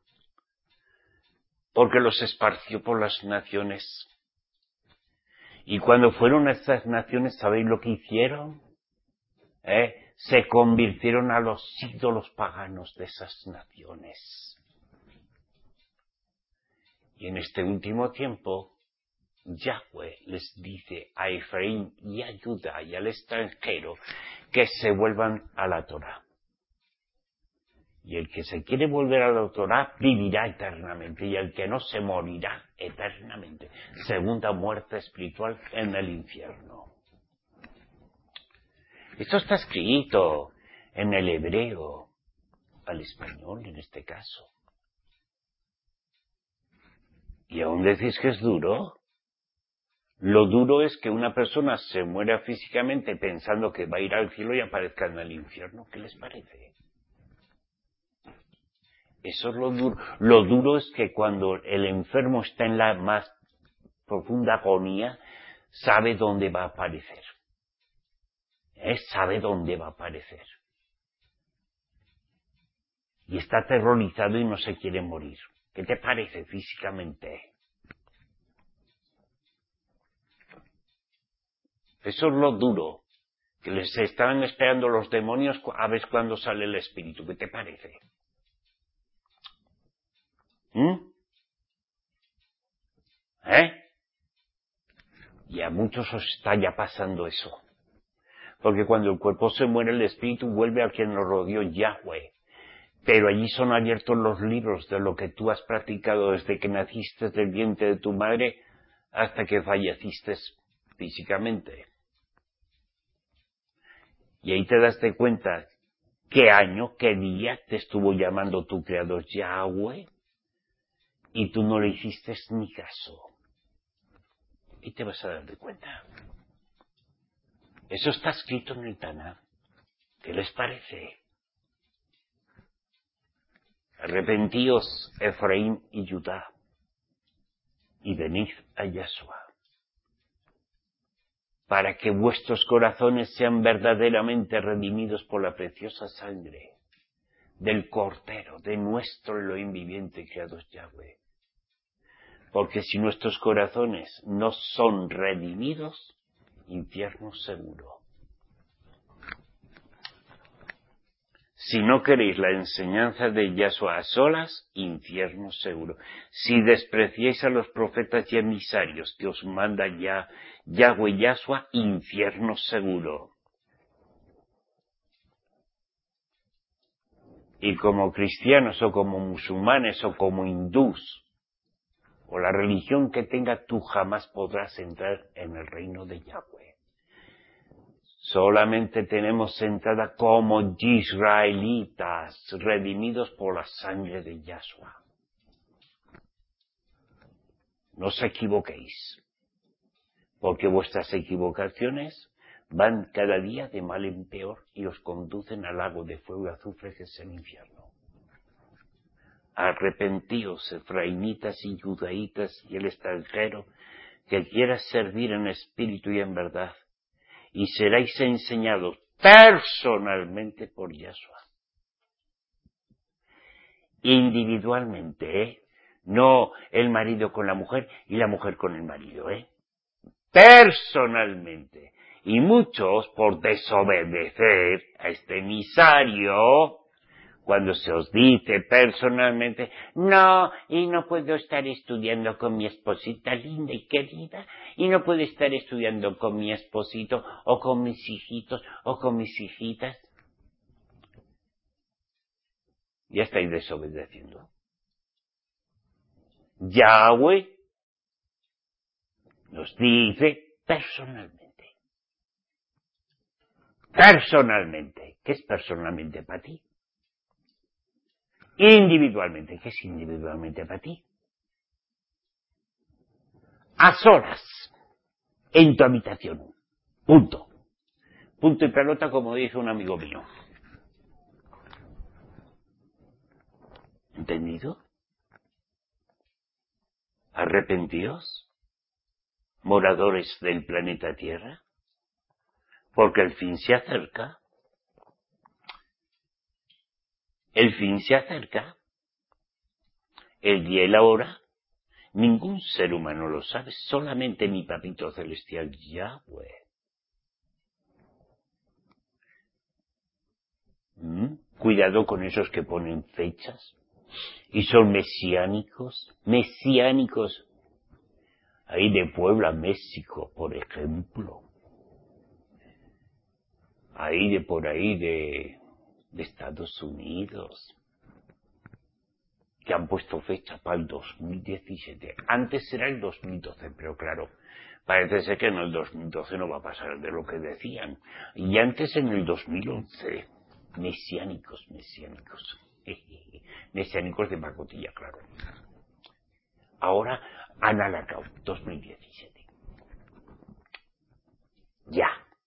porque los esparció por las naciones. Y cuando fueron a estas naciones, ¿sabéis lo que hicieron? Se convirtieron a los ídolos paganos de esas naciones. Y en este último tiempo, Yahweh les dice a Efraín y a Judá y al extranjero que se vuelvan a la Torá. Y el que se quiere volver a la Torá vivirá eternamente, y el que no se morirá eternamente. Segunda muerte espiritual en el infierno. Esto está escrito en el hebreo, al español en este caso. ¿Y aún decís que es duro? Lo duro es que una persona se muera físicamente pensando que va a ir al cielo y aparezca en el infierno. ¿Qué les parece? Eso es lo duro. Lo duro es que cuando el enfermo está en la más profunda agonía, sabe dónde va a aparecer. Sabe dónde va a aparecer. Y está aterrorizado y no se quiere morir. ¿Qué te parece físicamente? Eso es lo duro. Que les estaban esperando los demonios a ver cuándo sale el espíritu. ¿Qué te parece? Y a muchos os está ya pasando eso. Porque cuando el cuerpo se muere, el espíritu vuelve a quien lo rodeó, Yahweh. Pero allí son abiertos los libros de lo que tú has practicado desde que naciste del vientre de tu madre hasta que falleciste físicamente. Y ahí te das de cuenta qué año, qué día te estuvo llamando tu creador Yahweh y tú no le hiciste ni caso. Y te vas a dar de cuenta. Eso está escrito en el Tanaj. ¿Qué les parece? Arrepentíos, Efraín y Judá, y venid a Yahshua, para que vuestros corazones sean verdaderamente redimidos por la preciosa sangre del Cordero, de nuestro Elohim viviente y creador Yahweh. Porque si nuestros corazones no son redimidos, infierno seguro. Si no queréis la enseñanza de Yahshua a solas, infierno seguro. Si despreciáis a los profetas y emisarios que os manda Yahweh Yahshua, infierno seguro. Y como cristianos o como musulmanes o como hindús, o la religión que tenga, tú jamás podrás entrar en el reino de Yahweh. Solamente tenemos entrada como israelitas, redimidos por la sangre de Yahshua. No os equivoquéis, porque vuestras equivocaciones van cada día de mal en peor y os conducen al lago de fuego y azufre que es el infierno. Arrepentíos, efraimitas y judaítas y el extranjero que quiera servir en espíritu y en verdad, y seréis enseñados personalmente por Yahshua. Individualmente, no el marido con la mujer y la mujer con el marido, personalmente. Y muchos, por desobedecer a este emisario, cuando se os dice personalmente, no, y no puedo estar estudiando con mi esposita linda y querida, y no puedo estar estudiando con mi esposito, o con mis hijitos, o con mis hijitas. Ya estáis desobedeciendo. Yahweh nos dice personalmente. Personalmente. ¿Qué es personalmente para ti? individualmente. ¿Qué es individualmente para ti? A solas, en tu habitación. Punto. Punto y pelota, como dice un amigo mío. ¿Entendido? ¿Arrepentidos? Moradores del planeta Tierra. Porque el fin se acerca. El fin se acerca. El día y la hora. Ningún ser humano lo sabe, solamente mi papito celestial Yahweh. Cuidado con esos que ponen fechas y son mesiánicos. Ahí de Puebla, México, por ejemplo. Ahí de por ahí de Estados Unidos. Que han puesto fecha para el 2017. Antes era el 2012, pero claro, parece ser que en el 2012 no va a pasar de lo que decían. Y antes en el 2011, mesiánicos. Mesiánicos de pacotilla, claro. Ahora han alargado, 2017. Ya.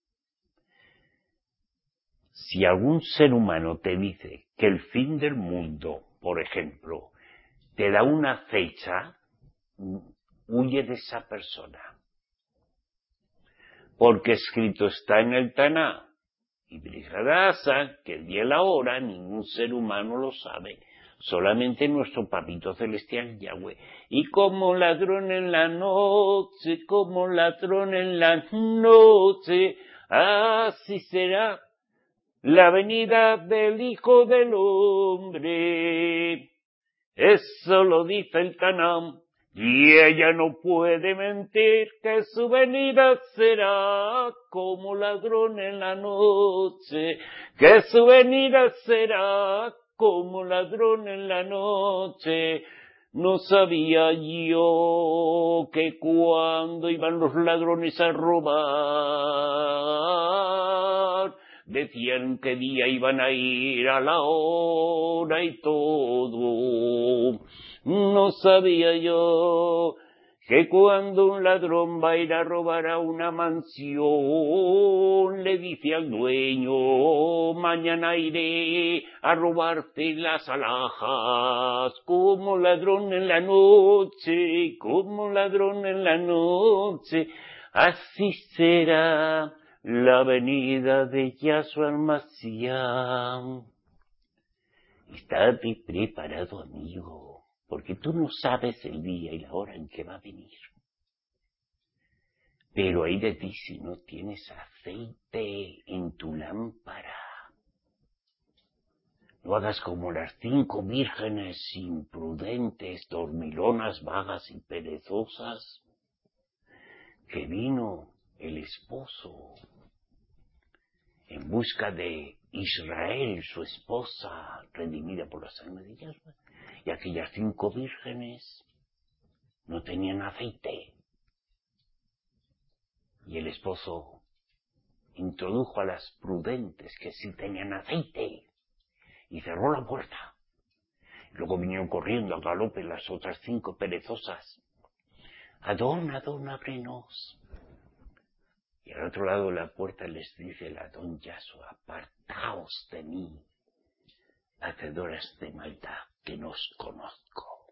Si algún ser humano te dice que el fin del mundo, por ejemplo, te da una fecha, huye de esa persona. Porque escrito está en el Taná y Brigadasa, que el día y la hora ningún ser humano lo sabe, solamente nuestro papito celestial Yahweh. Y como ladrón en la noche, así será la venida del Hijo del Hombre. Eso lo dice el Tanam, y ella no puede mentir, que su venida será como ladrón en la noche, que su venida será como ladrón en la noche. No sabía yo que cuando iban los ladrones a robar, decían qué día iban a ir, a la hora y todo. No sabía yo que cuando un ladrón va a ir a robar a una mansión, le dice al dueño, mañana iré a robarte las alhajas, como ladrón en la noche, así será la venida de Yahshua el Mashiach. Estate preparado, amigo, porque tú no sabes el día y la hora en que va a venir. Pero hay de ti si no tienes aceite en tu lámpara. No hagas como las 5 vírgenes imprudentes, dormilonas, vagas y perezosas, que vino el esposo en busca de Israel, su esposa, redimida por la sangre de Yahshua, y aquellas 5 vírgenes no tenían aceite. Y el esposo introdujo a las prudentes que sí tenían aceite y cerró la puerta. Luego vinieron corriendo a galope las otras 5 perezosas. Adón, ábrenos. Y al otro lado de la puerta les dice el Adón Yahshua, apartaos de mí, hacedoras de maldad, que no os conozco.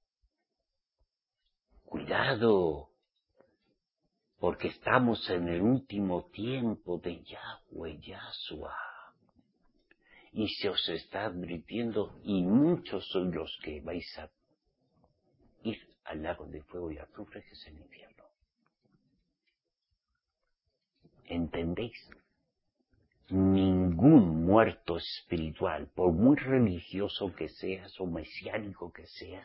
Cuidado, porque estamos en el último tiempo de Yahweh Yahshua. Y se os está advirtiendo, y muchos sois los que vais a ir al lago de fuego y azufre, que es el infierno. ¿Entendéis? Ningún muerto espiritual, por muy religioso que seas o mesiánico que seas,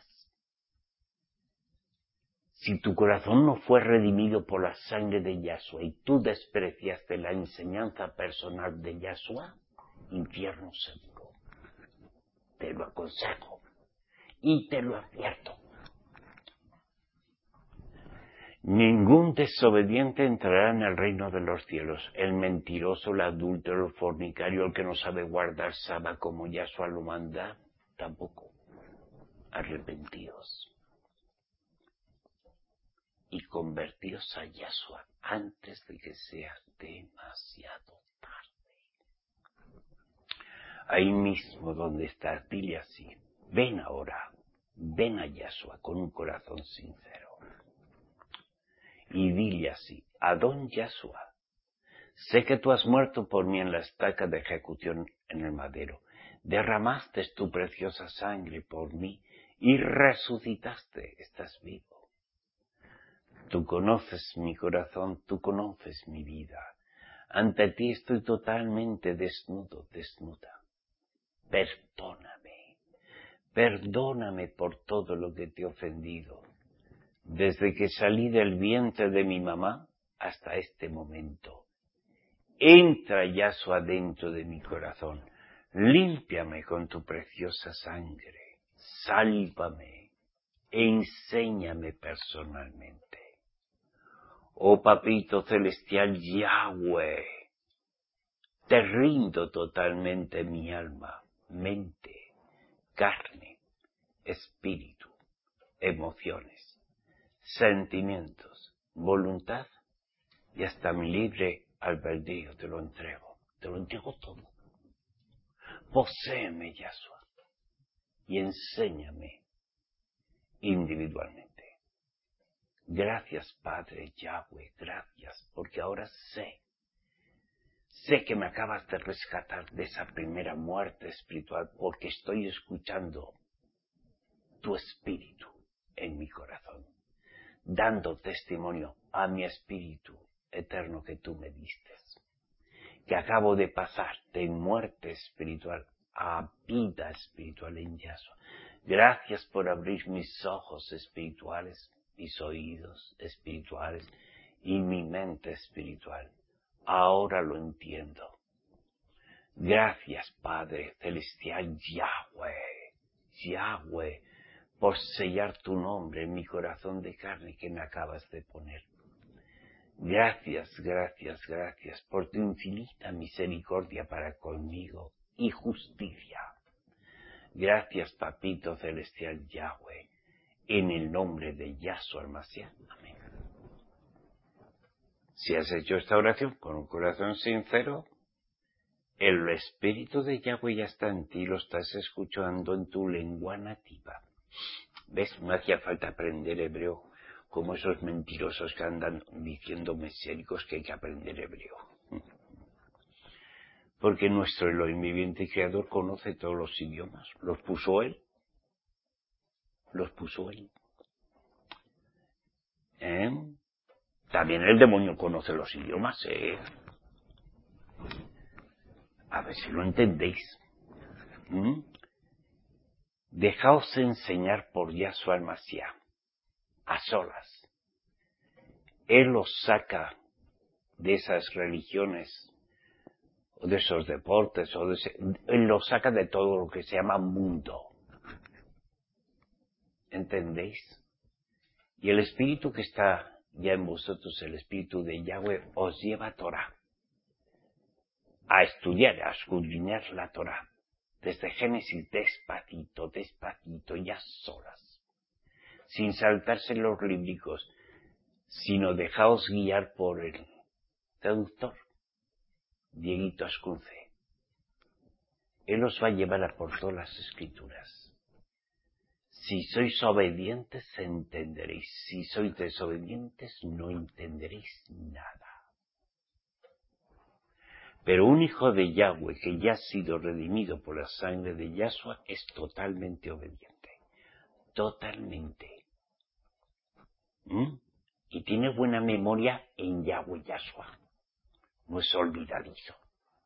si tu corazón no fue redimido por la sangre de Yahshua y tú despreciaste la enseñanza personal de Yahshua, infierno seguro. Te lo aconsejo y te lo advierto. Ningún desobediente entrará en el reino de los cielos. El mentiroso, el adúltero, el fornicario, el que no sabe guardar sábado como Yahshua lo manda, tampoco. Arrepentíos y convertíos a Yahshua antes de que sea demasiado tarde. Ahí mismo donde estás, dile así: ven ahora, ven a Yahshua con un corazón sincero. Y dile así: Adón Yahshua, sé que tú has muerto por mí en la estaca de ejecución en el madero. Derramaste tu preciosa sangre por mí y resucitaste. Estás vivo. Tú conoces mi corazón, tú conoces mi vida. Ante ti estoy totalmente desnudo, desnuda. Perdóname. Perdóname por todo lo que te he ofendido. Desde que salí del vientre de mi mamá hasta este momento. Entra, Yahshua, dentro de mi corazón. Límpiame con tu preciosa sangre. Sálvame. Enséñame personalmente. Oh Papito Celestial Yahweh, te rindo totalmente mi alma, mente, carne, espíritu, emociones, sentimientos, voluntad y hasta mi libre albedrío te lo entrego todo. Poséeme, Yahshua, y enséñame individualmente. Gracias, Padre Yahweh, gracias, porque ahora sé que me acabas de rescatar de esa primera muerte espiritual, porque estoy escuchando tu espíritu en mi corazón, dando testimonio a mi espíritu eterno que tú me diste, que acabo de pasar de muerte espiritual a vida espiritual en Yahshua. Gracias por abrir mis ojos espirituales, mis oídos espirituales y mi mente espiritual. Ahora lo entiendo. Gracias, Padre Celestial Yahweh, por sellar tu nombre en mi corazón de carne que me acabas de poner. Gracias por tu infinita misericordia para conmigo y justicia. Gracias, Papito Celestial Yahweh, en el nombre de Yahshua el Mashiach. Amén. Si has hecho esta oración con un corazón sincero, el Espíritu de Yahweh ya está en ti, lo estás escuchando en tu lengua nativa. ¿Ves? No hacía falta aprender hebreo como esos mentirosos que andan diciendo mesiánicos que hay que aprender hebreo. Porque nuestro Elohim viviente y creador conoce todos los idiomas. Los puso Él. También el demonio conoce los idiomas, A ver si lo entendéis. Dejaos enseñar por Yahshua el Mashiach, a solas. Él los saca de esas religiones, o de esos deportes, Él los saca de todo lo que se llama mundo. ¿Entendéis? Y el espíritu que está ya en vosotros, el espíritu de Yahweh, os lleva a Torah, a estudiar, a escudriñar la Torah, desde Génesis despacito, ya solas, sin saltarse los líbricos, sino dejaos guiar por el traductor, Dieguito Ascunce. Él os va a llevar a por todas las escrituras. Si sois obedientes, entenderéis. Si sois desobedientes, no entenderéis nada. Pero un hijo de Yahweh que ya ha sido redimido por la sangre de Yahshua es totalmente obediente. Totalmente. Y tiene buena memoria en Yahweh Yahshua. No es olvidadizo.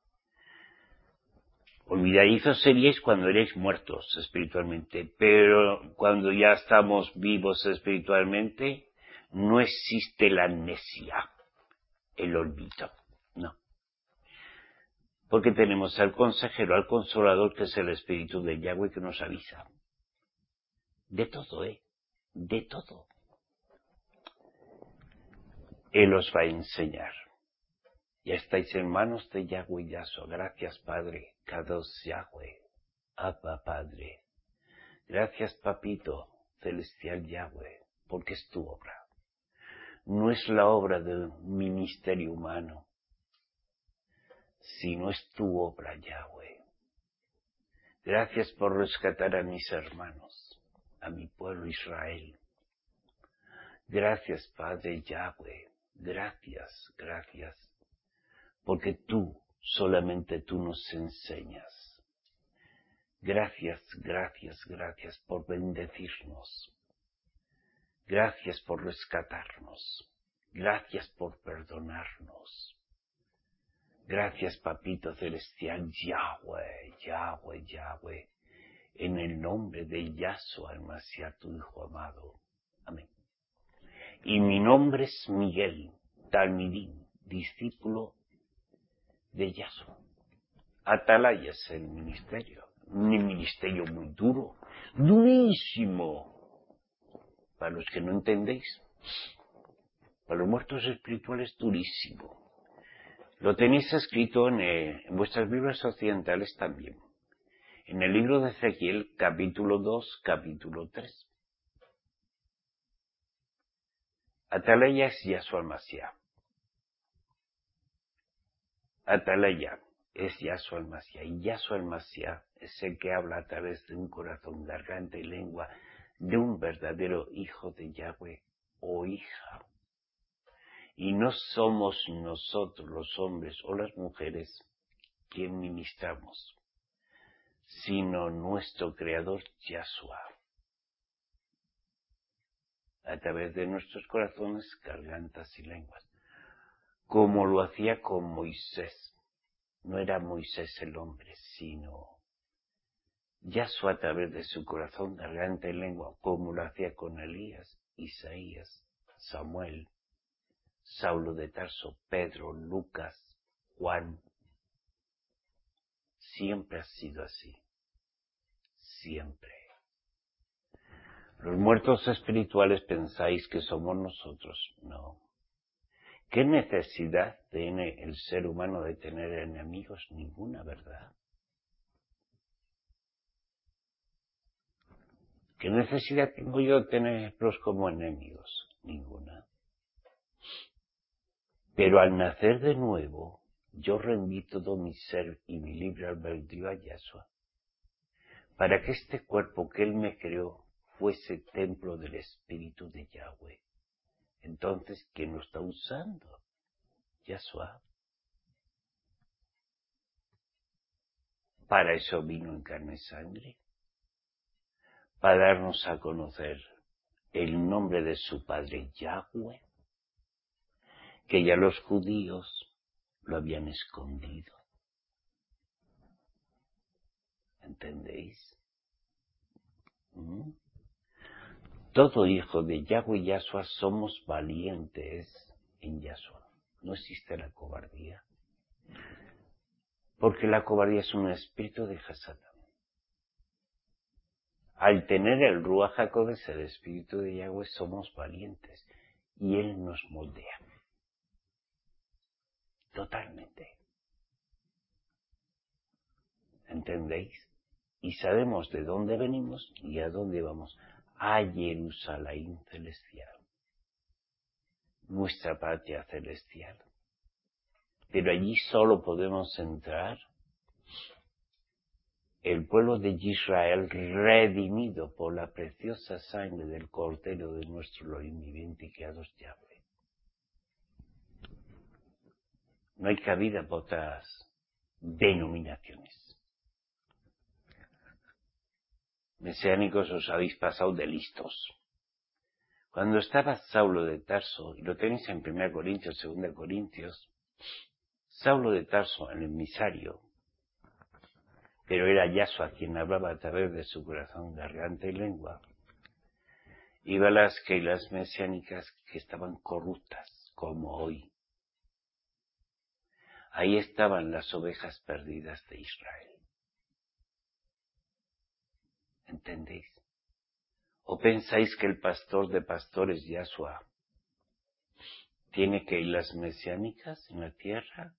Olvidadizos seríais cuando erais muertos espiritualmente, pero cuando ya estamos vivos espiritualmente, no existe la amnesia, el olvido, no. Porque tenemos al consejero, al consolador, que es el Espíritu de Yahweh, que nos avisa. De todo, de todo. Él os va a enseñar. Ya estáis en manos de Yahweh Yahshua. Gracias, Padre. Kadosh Yahweh. Abba, Padre. Gracias, Papito Celestial Yahweh, porque es tu obra. No es la obra de un ministerio humano, sino es tu obra, Yahweh. Gracias por rescatar a mis hermanos, a mi pueblo Israel. Gracias, Padre Yahweh. Gracias, gracias. Porque tú, solamente tú nos enseñas. Gracias, gracias, gracias por bendecirnos. Gracias por rescatarnos. Gracias por perdonarnos. Gracias, Papito Celestial, Yahweh, Yahweh, Yahweh, en el nombre de Yahshua el Mashiach, tu Hijo amado. Amén. Y mi nombre es Miguel, Talmidín, discípulo de Yahshua. Atalaya es el ministerio. Un ministerio muy duro, durísimo. Para los que no entendéis, para los muertos espirituales, durísimo. Lo tenéis escrito en vuestras Biblias occidentales también. En el libro de Ezequiel, capítulo 2, capítulo 3. Atalaya es Yahshua el Mashiach. Atalaya es Yahshua el Mashiach. Y Yahshua el Mashiach es el que habla a través de un corazón, garganta y lengua de un verdadero hijo de Yahweh o hija. Y no somos nosotros los hombres o las mujeres quien ministramos, sino nuestro Creador Yahshua. A través de nuestros corazones, gargantas y lenguas. Como lo hacía con Moisés. No era Moisés el hombre, sino Yahshua a través de su corazón, garganta y lengua, como lo hacía con Elías, Isaías, Samuel, Saulo de Tarso, Pedro, Lucas, Juan. Siempre ha sido así. Siempre. Los muertos espirituales pensáis que somos nosotros. No. ¿Qué necesidad tiene el ser humano de tener enemigos? Ninguna, ¿verdad? ¿Qué necesidad tengo yo de tenerlos como enemigos? Ninguna. Pero al nacer de nuevo, yo rendí todo mi ser y mi libre albedrío a Yahshua, para que este cuerpo que Él me creó fuese templo del Espíritu de Yahweh. Entonces, ¿quién lo está usando? Yahshua. Para eso vino en carne y sangre, para darnos a conocer el nombre de su Padre Yahweh, que ya los judíos lo habían escondido. ¿Entendéis? Todo hijo de Yahweh y Yahshua somos valientes en Yahshua. No existe la cobardía. Porque la cobardía es un espíritu de Satán. Al tener el Ruach HaKodesh, el espíritu de Yahweh, somos valientes. Y Él nos moldea. Totalmente. ¿Entendéis? Y sabemos de dónde venimos y a dónde vamos. A Jerusalén celestial. Nuestra patria celestial. Pero allí solo podemos entrar el pueblo de Israel redimido por la preciosa sangre del Cordero de nuestro Elohim viviente que Kadosh Yahweh. No hay cabida para otras denominaciones. Mesiánicos, os habéis pasado de listos. Cuando estaba Saulo de Tarso, y lo tenéis en 1 Corintios, 2 Corintios, Saulo de Tarso, el emisario, pero era Yahshua quien hablaba a través de su corazón, garganta y lengua, iba a las keilas mesiánicas que estaban corruptas, como hoy. Ahí estaban las ovejas perdidas de Israel. ¿Entendéis? ¿O pensáis que el pastor de pastores, Yahshua, tiene keilas mesiánicas en la tierra?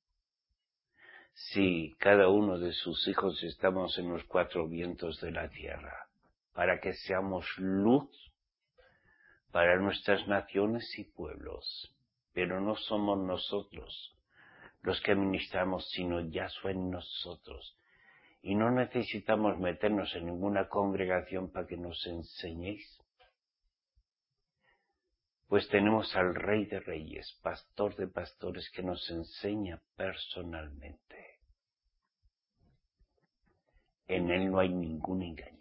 Si cada uno de sus hijos estamos en los 4 vientos de la tierra, para que seamos luz para nuestras naciones y pueblos. Pero no somos nosotros los que ministramos, sino Yahshua en nosotros. Y no necesitamos meternos en ninguna congregación para que nos enseñéis. Pues tenemos al Rey de Reyes, Pastor de Pastores, que nos enseña personalmente. En Él no hay ningún engaño.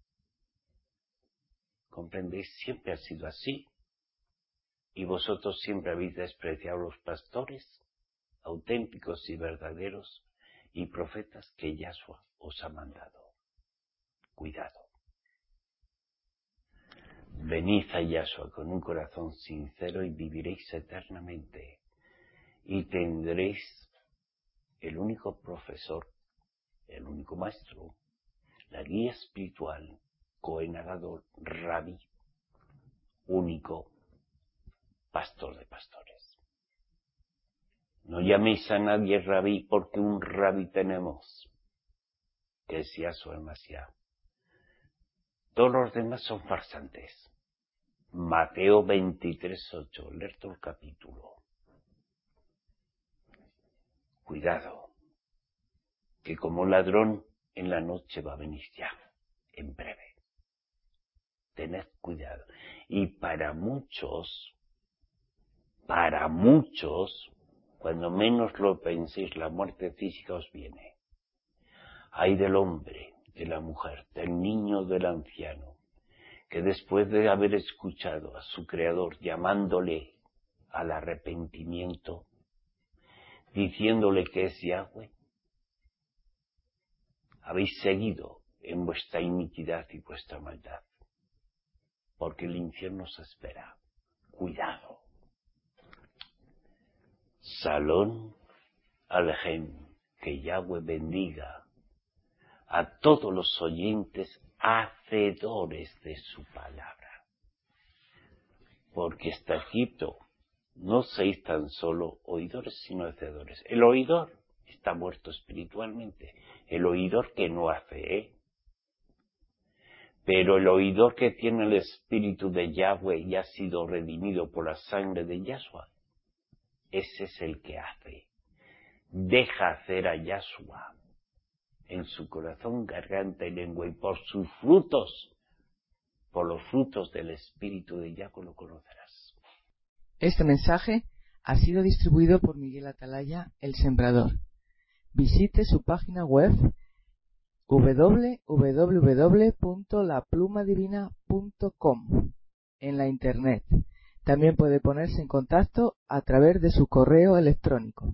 ¿Comprendéis? Siempre ha sido así. Y vosotros siempre habéis despreciado a los pastores auténticos y verdaderos y profetas que Yahshua os ha mandado. Cuidado. Venid a Yahshua con un corazón sincero y viviréis eternamente. Y tendréis el único profesor, el único maestro, la guía espiritual, coenador, rabí, único pastor de pastores. No llaméis a nadie rabí, porque un rabí tenemos, que es Yahshua el Mashiach. Todos los demás son farsantes. Mateo 23:8, leer todo el capítulo. Cuidado, que como ladrón en la noche va a venir ya, en breve. Tened cuidado. Y para muchos, cuando menos lo penséis, la muerte física os viene. Ay del hombre, de la mujer, del niño, del anciano, que después de haber escuchado a su Creador llamándole al arrepentimiento, diciéndole que es Yahweh, habéis seguido en vuestra iniquidad y vuestra maldad, porque el infierno os espera. Cuidado. Salón Alejem, que Yahweh bendiga a todos los oyentes hacedores de su palabra. Porque está escrito, no seáis tan solo oidores, sino hacedores. El oidor está muerto espiritualmente. El oidor que no hace, Pero el oidor que tiene el espíritu de Yahweh y ha sido redimido por la sangre de Yahshua, ese es el que hace. Deja hacer a Yahshua en su corazón, garganta y lengua, y por sus frutos, por los frutos del espíritu de Yahweh lo conocerás. Este mensaje ha sido distribuido por Miguel Atalaya, el Sembrador. Visite su página web www.laplumadivina.com en la internet. También puede ponerse en contacto a través de su correo electrónico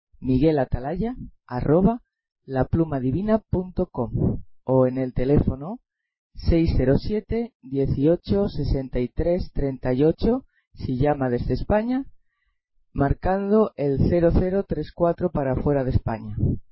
miguelatalaya@laplumadivina.com o en el teléfono 607 18 63 38 si llama desde España, marcando el 0034 para fuera de España.